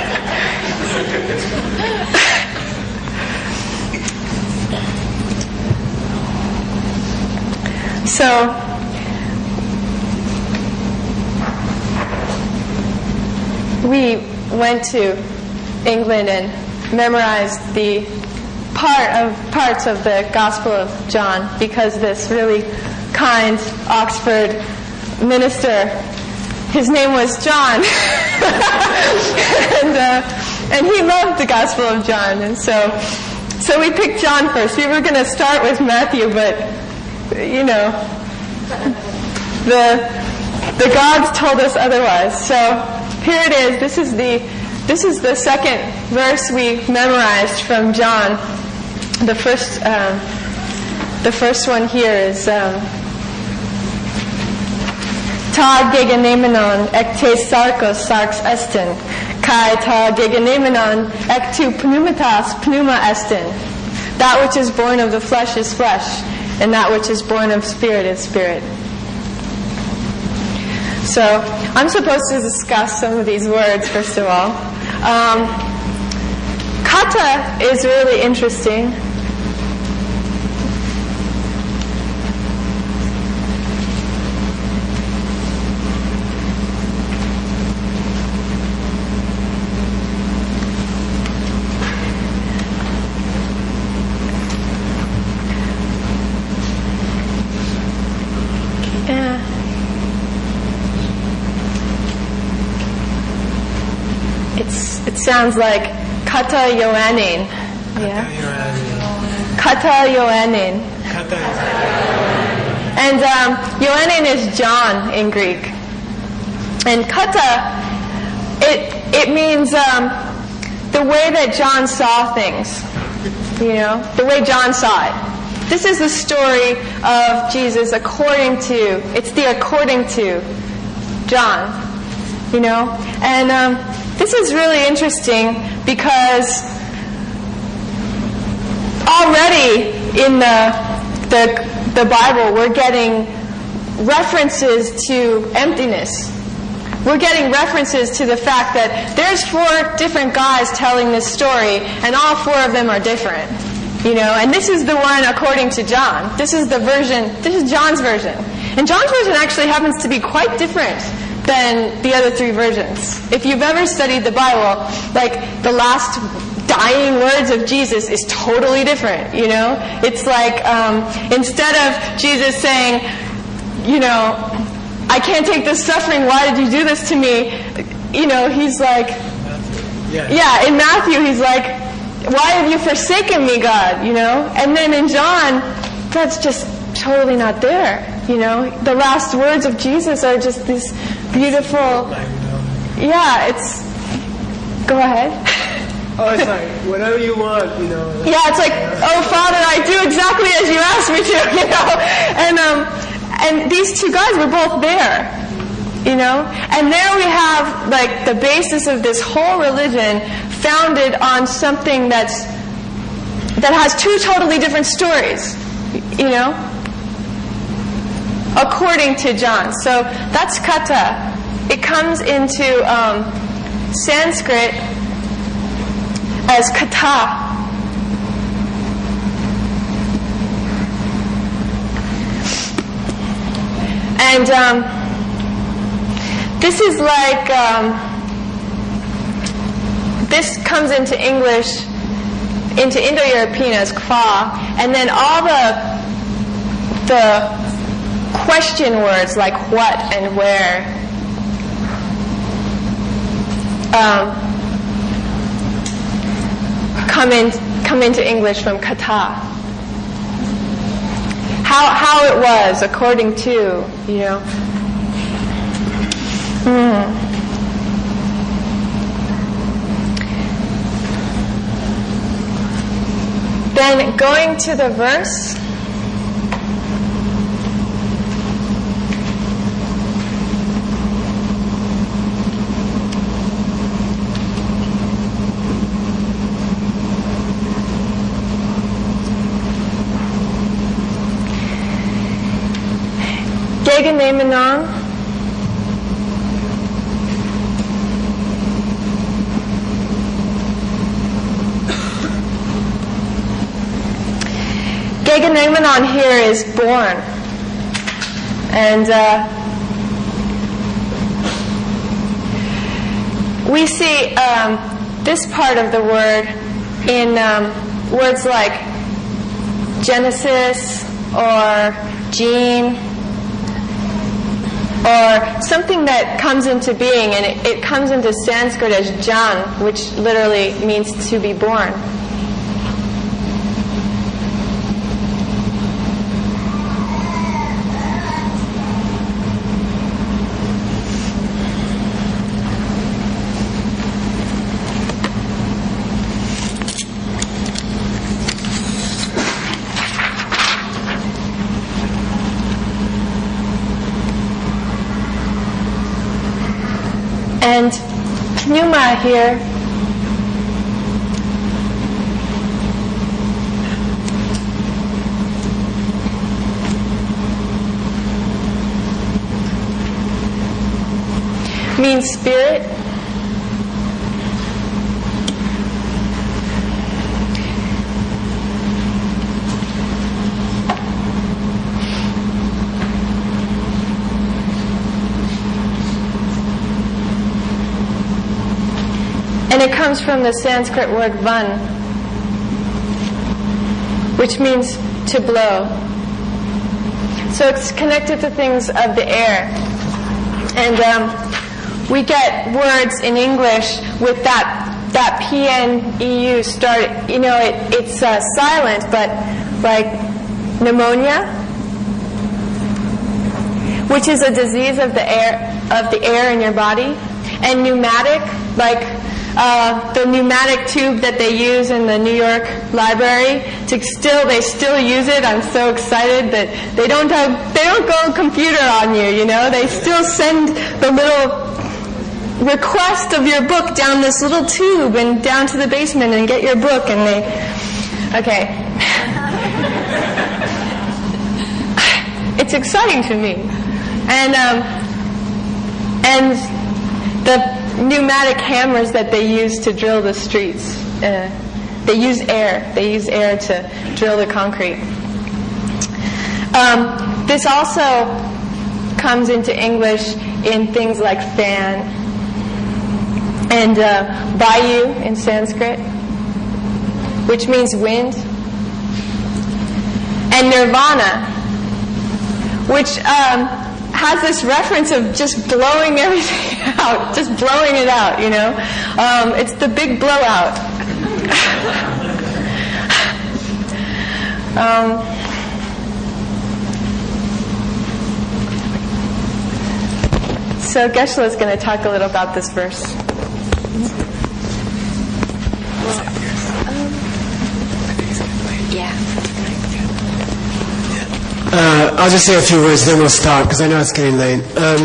So, we went to England and memorized the parts of the Gospel of John because this really kind Oxford minister, his name was John, and he loved the Gospel of John, and so we picked John first. We were going to start with Matthew, but you know, the gods told us otherwise. So here it is. This is the second verse we memorized from John. The first one here is Ta gegenemenon ekte sarkos sarx estin, kai ta gegenemenon ektu pneumatas pneuma estin. That which is born of the flesh is flesh, and that which is born of spirit is spirit. So, I'm supposed to discuss some of these words, first of all. Kata is really interesting. sounds like Kata Yoanin. Yeah? Kata Yoanin. And Yoanin is John in Greek. And Kata, it means the way that John saw things. You know, the way John saw it. This is the story of Jesus according to John. You know? And this is really interesting because already in the Bible we're getting references to emptiness. We're getting references to the fact that there's 4 different guys telling this story, and all 4 of them are different. You know, and this is the one according to John. This is John's version. And John's version actually happens to be quite different than the other 3 versions. If you've ever studied the Bible, like the last dying words of Jesus is totally different, you know? It's like, instead of Jesus saying, you know, I can't take this suffering, why did you do this to me? You know, he's like, yeah, in Matthew he's like, why have you forsaken me, God? You know? And then in John, that's just totally not there, you know? The last words of Jesus are just this beautiful, yeah, it's, go ahead. Oh, it's like, whatever you want, you know. Yeah, it's like, oh, Father, I do exactly as you asked me to, you know. And these 2 guys were both there, you know. And there we have, like, the basis of this whole religion founded on something that has 2 totally different stories, you know, according to John. So that's kata. It comes into Sanskrit as kata. And this is like, this comes into English, into Indo-European as kva, and then all the question words like what and where come into English from kata. How it was according to, you know. Then going to the verse. Gegenemenon. Gegenemenon here is born. And we see this part of the word in words like Genesis or gene, or something that comes into being, and it comes into Sanskrit as jan, which literally means to be born. And pneuma here means spirit. And it comes from the Sanskrit word van, which means to blow. So it's connected to things of the air. And we get words in English with that that PNEU started, it's silent, but like pneumonia, which is a disease of the air in your body, and pneumatic, like the pneumatic tube that they use in the New York Library. They still use it. I'm so excited that they don't go computer on you. They still send the little request of your book down this little tube and down to the basement and get your book, and okay. It's exciting to me, and the pneumatic hammers that they use to drill the streets, they use air. They use air to drill the concrete. This also comes into English in things like fan and Vayu in Sanskrit, which means wind, and Nirvana, which has this reference of just blowing everything out, just blowing it out, it's the big blowout. So Geshe-la is going to talk a little about this verse. I'll just say a few words, then we'll stop, because I know it's getting late.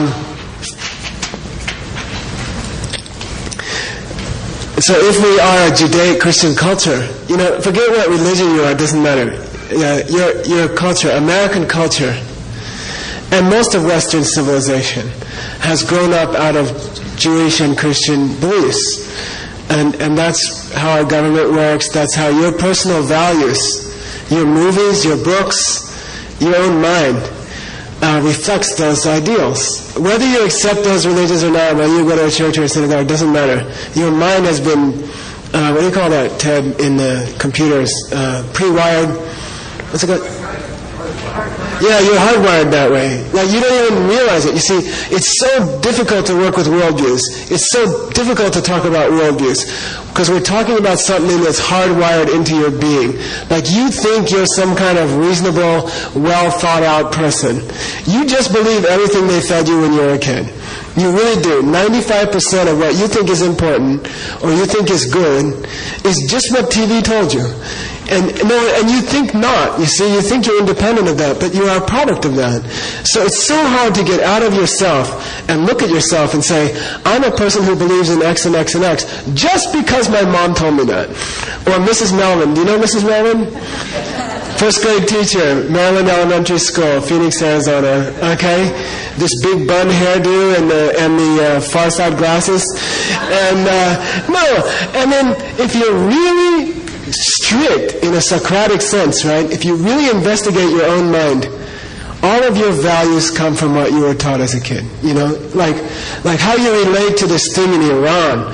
So if we are a Judaic-Christian culture, forget what religion you are, it doesn't matter. Your culture, American culture, and most of Western civilization has grown up out of Jewish and Christian beliefs. And that's how our government works, that's how your personal values, your movies, your books, your own mind reflects those ideals. Whether you accept those religions or not, whether you go to a church or a synagogue, it doesn't matter. Your mind has been, what do you call that, Ted, in the computers? Pre-wired? What's it called? Yeah, you're hardwired that way. Like, you don't even realize it. You see, it's so difficult to work with worldviews. It's so difficult to talk about worldviews because we're talking about something that's hardwired into your being. Like, you think you're some kind of reasonable, well-thought-out person. You just believe everything they fed you when you were a kid. You really do. 95% of what you think is important or you think is good is just what TV told you. And you think not. You see, you think you're independent of that, but you are a product of that. So it's so hard to get out of yourself and look at yourself and say, I'm a person who believes in X and X and X just because my mom told me that. Or Mrs. Melvin. Do you know Mrs. Melvin? First grade teacher, Maryland Elementary School, Phoenix, Arizona. Okay? This big bun hairdo and the far side glasses. And then if you're really strict in a Socratic sense, right? If you really investigate your own mind, all of your values come from what you were taught as a kid. Like how you relate to this thing in Iran,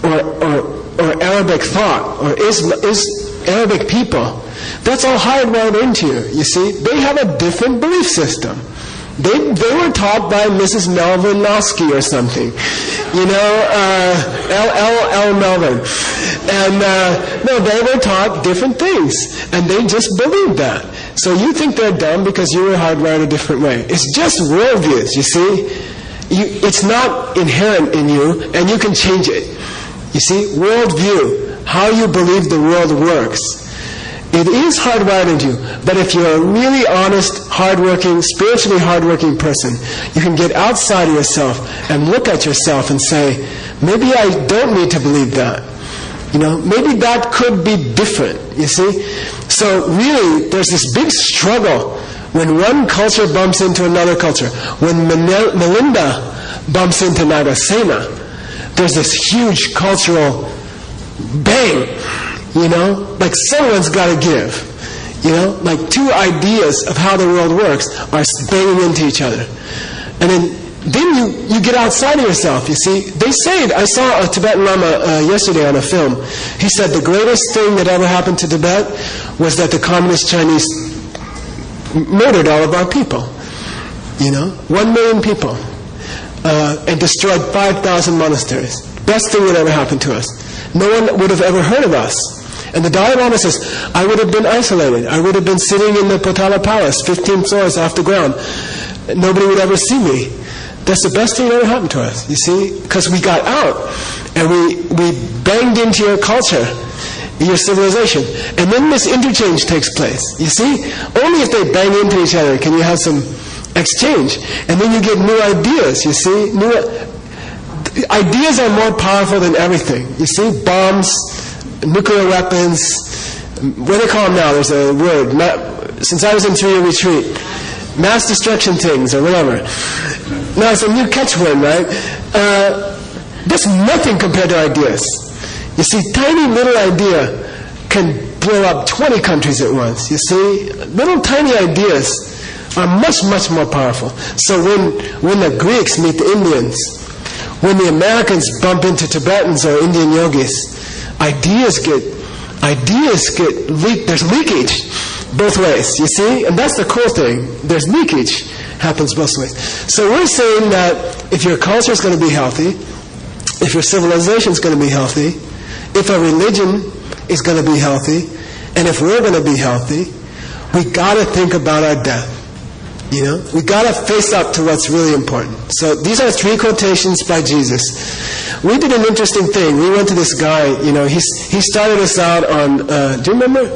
or Arabic thought, or Arabic people. That's all hardwired into you. You see, they have a different belief system. They were taught by Mrs. Melvin Nosky or something. L. Melvin. And, they were taught different things. And they just believed that. So you think they're dumb because you were hardwired a different way. It's just worldviews, you see. It's not inherent in you, and you can change it. You see, worldview, how you believe the world works. It is hardwired into you, but if you're a really honest, hardworking, spiritually hardworking person, you can get outside of yourself and look at yourself and say, maybe I don't need to believe that. Maybe that could be different, you see? So really, there's this big struggle when one culture bumps into another culture. When Melinda bumps into Nagasena, there's this huge cultural bang. Like someone's got to give. Like two ideas of how the world works are banging into each other. And then you get outside of yourself, you see. They say it. I saw a Tibetan Lama yesterday on a film. He said the greatest thing that ever happened to Tibet was that the communist Chinese murdered all of our people. 1 million people. And destroyed 5,000 monasteries. Best thing that ever happened to us. no one would have ever heard of us. And the Dalai Lama says, I would have been isolated. I would have been sitting in the Potala Palace, 15 floors off the ground. Nobody would ever see me. That's the best thing that ever happened to us, you see? Because we got out, and we banged into your culture, your civilization. And then this interchange takes place, you see? Only if they bang into each other can you have some exchange. And then you get new ideas, you see? Ideas are more powerful than everything, you see? Bombs, nuclear weapons, what do they call them now? There's a word. Since I was in 3-year retreat, mass destruction things or whatever. Now it's a new catchword, right? That's nothing compared to ideas. You see, tiny little idea can blow up 20 countries at once. You see, little tiny ideas are much, much more powerful. So when the Greeks meet the Indians, when the Americans bump into Tibetans or Indian yogis, ideas get leaked. There's leakage both ways, you see? And that's the cool thing. There's leakage happens both ways. So we're saying that if your culture is going to be healthy, if your civilization is going to be healthy, if a religion is going to be healthy, and if we're going to be healthy, we got to think about our death. You know, we got to face up to what's really important. So these are 3 quotations by Jesus. We did an interesting thing. We went to this guy. You know, he started us out on. Do you remember?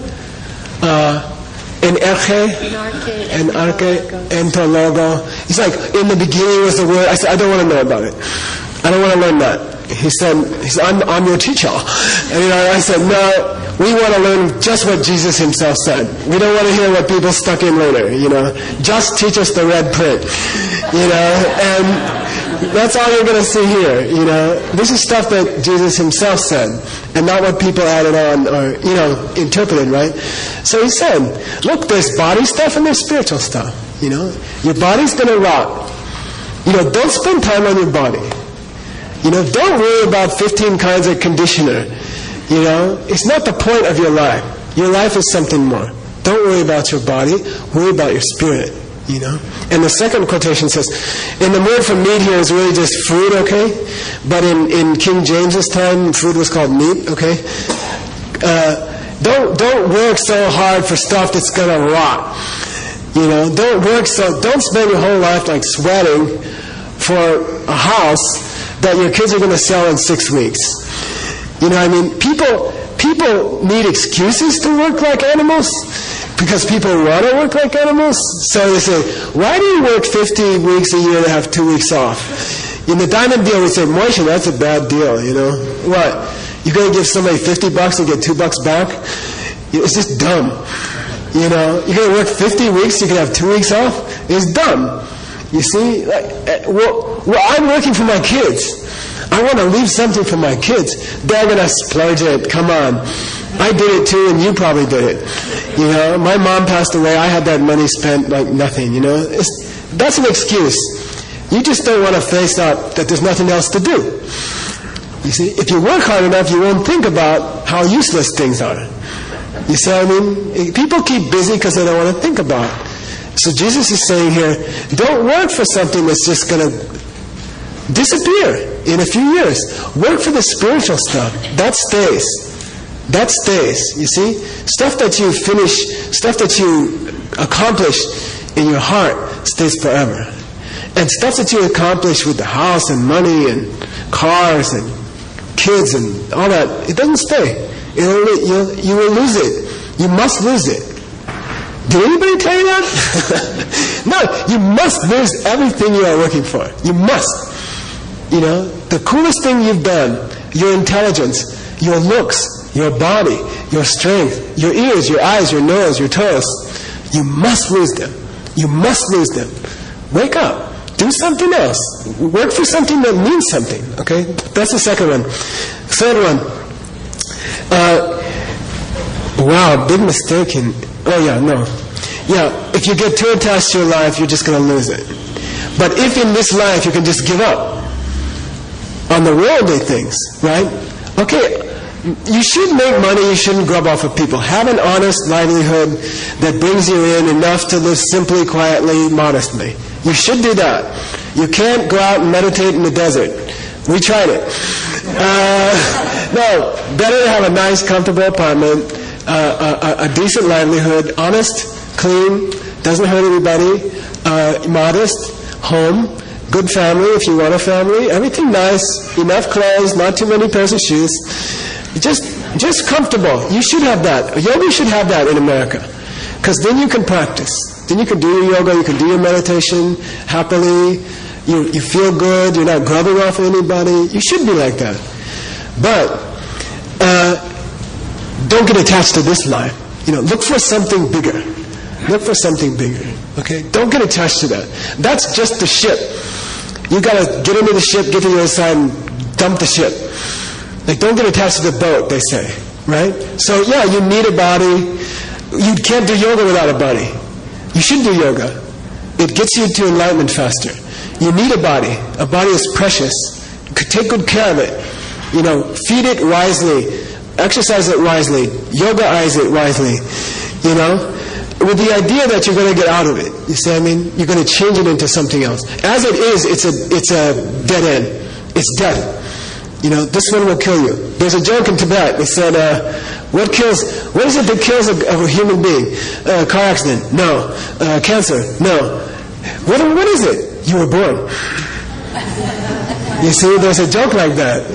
Entologo. He's like, in the beginning was the word. I said, I don't want to know about it. I don't want to learn that. He said, I'm your teacher. And I said, no. We want to learn just what Jesus himself said. We don't want to hear what people stuck in later, Just teach us the red print, And that's all you're going to see here, This is stuff that Jesus himself said, and not what people added on or, interpreted, right? So he said, look, there's body stuff and there's spiritual stuff, Your body's going to rot. Don't spend time on your body. Don't worry about 15 kinds of conditioner. It's not the point of your life. Your life is something more. Don't worry about your body. Worry about your spirit, And the second quotation says, and the word for meat here is really just food, okay? But in King James's time, food was called meat, okay? Don't work so hard for stuff that's going to rot. Don't spend your whole life like sweating for a house that your kids are going to sell in 6 weeks. People need excuses to work like animals because people want to work like animals. So they say, why do you work 50 weeks a year to have 2 weeks off? In the diamond deal, we say, Moishe, that's a bad deal, What? You're going to give somebody $50 and get $2 back? It's just dumb. You're going to work 50 weeks, you can have 2 weeks off? It's dumb. You see? I'm working for my kids. I want to leave something for my kids. They're going to splurge it. Come on. I did it too, and you probably did it. My mom passed away. I had that money spent like nothing, That's an excuse. You just don't want to face up that there's nothing else to do. You see, if you work hard enough, you won't think about how useless things are. You see what I mean? People keep busy because they don't want to think about it. So Jesus is saying here, don't work for something that's just going to disappear in a few years. Work for the spiritual stuff. That stays. That stays. You see? Stuff that you finish, stuff that you accomplish in your heart stays forever. And stuff that you accomplish with the house and money and cars and kids and all that, it doesn't stay. You will lose it. You must lose it. Did anybody tell you that? No, you must lose everything you are working for. You must. The coolest thing you've done, your intelligence, your looks, your body, your strength, your ears, your eyes, your nose, your toes, you must lose them. You must lose them. Wake up. Do something else. Work for something that means something. Okay? That's the second one. Third one. Wow, big mistake in... if you get too attached to your life, you're just going to lose it. But if in this life you can just give up on the worldly things, right? Okay, you should make money, you shouldn't grub off of people. Have an honest livelihood that brings you in enough to live simply, quietly, modestly. You should do that. You can't go out and meditate in the desert. We tried it. No, better to have a nice, comfortable apartment, a decent livelihood, honest, clean, doesn't hurt anybody, modest, home, good family if you want a family, everything nice, enough clothes, not too many pairs of shoes, just comfortable. You should have that. Yoga should have that in America, because then you can practice. Then you can do your yoga, you can do your meditation happily, you feel good, you're not grubbing off anybody. You should be like that. But don't get attached to this life. Look for something bigger. Look for something bigger. Okay? Don't get attached to that. That's just the ship. You gotta get into the ship, get to the other side, and dump the ship. Like, don't get attached to the boat, they say. Right? So, yeah, you need a body. You can't do yoga without a body. You should do yoga. It gets you to enlightenment faster. You need a body. A body is precious. Take good care of it. Feed it wisely. Exercise it wisely. Yoga-ize it wisely. With the idea that you're going to get out of it. You see what I mean? You're going to change it into something else. As it is, it's a dead end. It's death. This one will kill you. There's a joke in Tibet. They said, what is it that kills a human being? Car accident? No. Cancer? No. What is it? You were born. You see, there's a joke like that.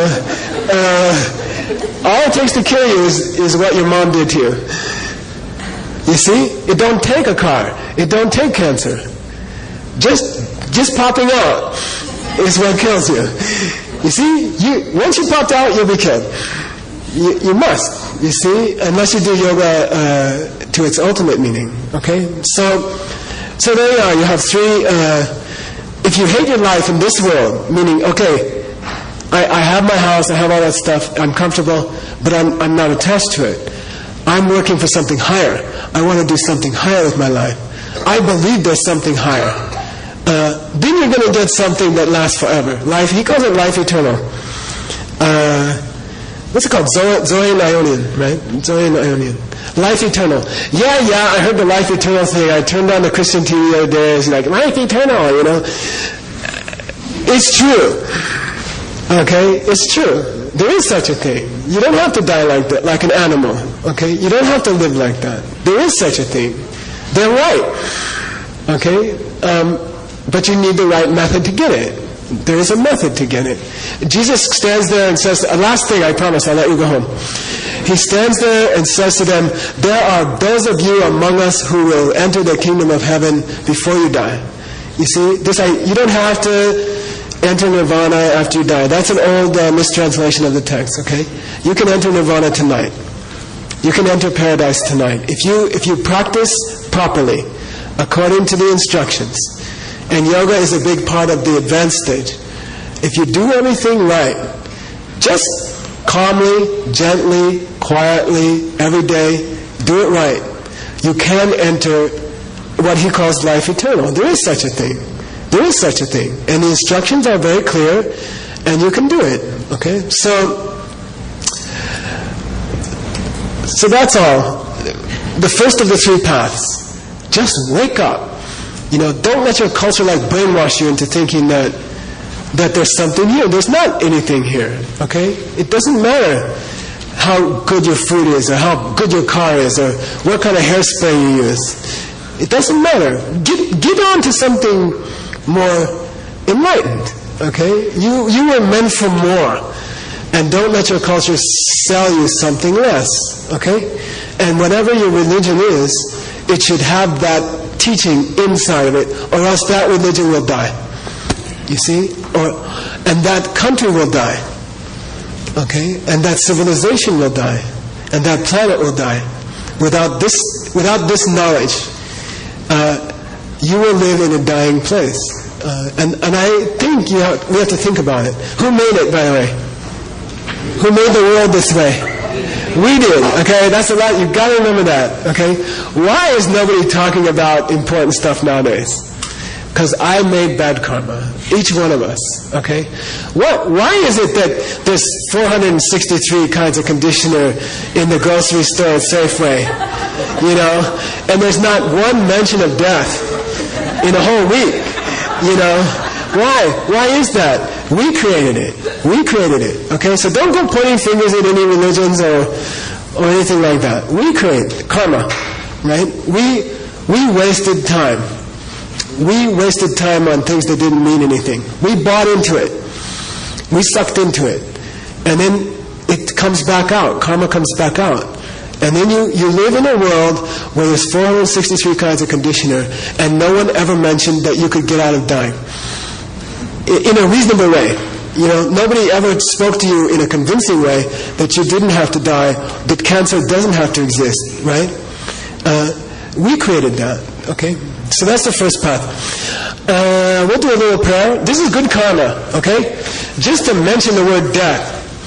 All it takes to kill you is what your mom did to you. You see, it don't take a car. It don't take cancer. Just popping out is what kills you. You see, once you popped out, you'll be killed. You must, you see, unless you do yoga to its ultimate meaning. Okay? So there you are. You have three. If you hate your life in this world, meaning, okay, I have my house, I have all that stuff, I'm comfortable, but I'm not attached to it. I'm working for something higher. I want to do something higher with my life. I believe there's something higher. Then you're going to get something that lasts forever. Life, he calls it life eternal. What's it called? Zoe Ionian, right? Zoe Ionian. Life eternal. Yeah, I heard the life eternal thing. I turned on the Christian TV the other day. It's like, life eternal, It's true. Okay? It's true. There is such a thing. You don't have to die like that, like an animal. Okay? You don't have to live like that. There is such a thing. They're right. Okay? But you need the right method to get it. There is a method to get it. Jesus stands there and says, last thing, I promise, I'll let you go home. He stands there and says to them, there are those of you among us who will enter the kingdom of heaven before you die. You see, you don't have to enter nirvana after you die. That's an old mistranslation of the text, okay? You can enter nirvana tonight. You can enter paradise tonight. If you practice properly, according to the instructions, and yoga is a big part of the advanced stage. If you do everything right, just calmly, gently, quietly, every day, do it right, you can enter what he calls life eternal. There is such a thing. There is such a thing. And the instructions are very clear, and you can do it. Okay? So that's all. The first of the three paths. Just wake up. Don't let your culture brainwash you into thinking that there's something here. There's not anything here. Okay? It doesn't matter how good your food is, or how good your car is, or what kind of hairspray you use. It doesn't matter. Get on to something more enlightened. Okay? You were meant for more. And don't let your culture sell you something less. Okay? And whatever your religion is, it should have that teaching inside of it, or else that religion will die. You see? And that country will die. Okay? And that civilization will die. And that planet will die. Without this knowledge, you will live in a dying place. And I think we have to think about it. Who made it, by the way? Who made the world this way? We did, okay? That's a lot. You've got to remember that, okay? Why is nobody talking about important stuff nowadays? Because I made bad karma. Each one of us, okay? Why is it that there's 463 kinds of conditioner in the grocery store at Safeway? And there's not one mention of death in a whole week, Why? Why is that? We created it. We created it. Okay, so don't go pointing fingers at any religions or anything like that. We create karma, right? We wasted time. We wasted time on things that didn't mean anything. We bought into it. We sucked into it. And then it comes back out. Karma comes back out. And then you live in a world where there's 463 kinds of conditioner, and no one ever mentioned that you could get out of dying. In a reasonable way. You know, nobody ever spoke to you in a convincing way that you didn't have to die, that cancer doesn't have to exist, right? We created that, okay? So that's the first path. We'll do a little prayer. This is good karma, okay? Just to mention the word death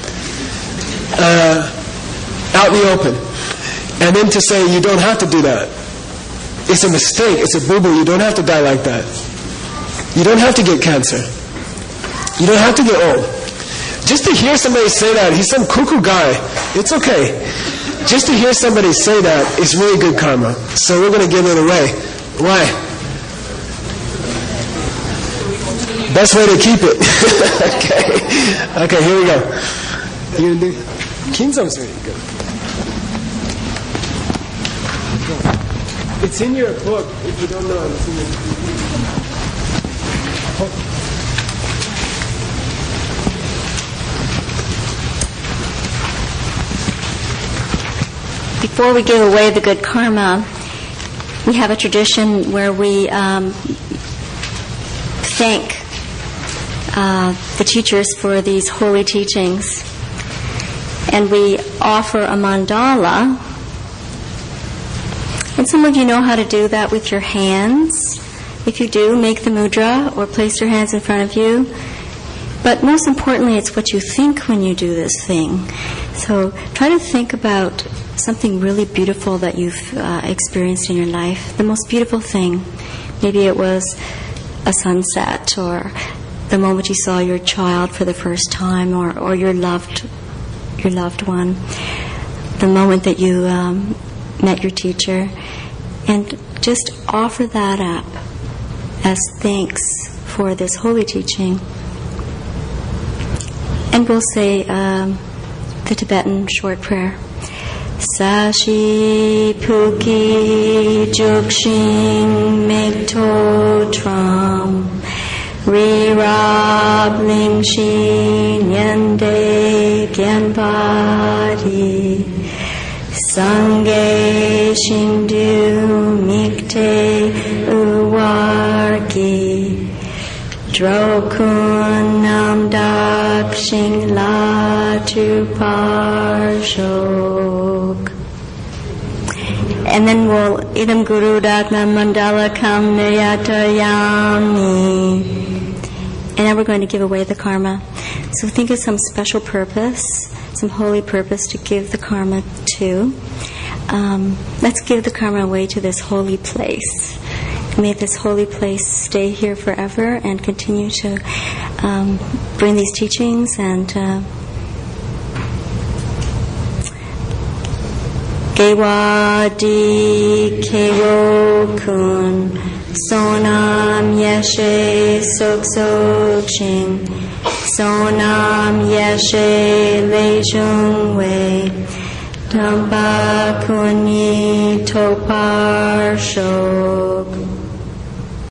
out in the open. And then to say you don't have to do that. It's a mistake. It's a boo-boo. You don't have to die like that. You don't have to get cancer. You don't have to get old. Just to hear somebody say that, he's some cuckoo guy. It's okay. Just to hear somebody say that is really good karma. So we're going to give it away. Why? Best way to keep it. Okay, here we go. You gonna do Kinzong's really good. It's in your book. If you don't know it, it's in your book. Before we give away the good karma, we have a tradition where we thank the teachers for these holy teachings. And we offer a mandala. And some of you know how to do that with your hands. If you do, make the mudra or place your hands in front of you. But most importantly, it's what you think when you do this thing. So try to think about something really beautiful that you've experienced in your life. The most beautiful thing. Maybe it was a sunset, or the moment you saw your child for the first time, or your loved one. The moment that you met your teacher. And just offer that up as thanks for this holy teaching. And we'll say the Tibetan short prayer. Sashi Puki Jukshin Mekto Tram Rirab Lingshi Nyande Gyanpati Sangye Shindu Mikte Uwarki Drokun Namdak Shingla Tuparshok. And then we'll Idam Guru Datna Mandala Kam Nayata Yami. And now we're going to give away the karma. So think of some special purpose, some holy purpose to give the karma to. Let's give the karma away to this holy place. May this holy place stay here forever and continue to bring these teachings and Gewadi Kewo Kun Sonam Yeshe Sok Sok Shing Sonam Yeshe Le Jung Wei Tamba Kunyi Topar Shok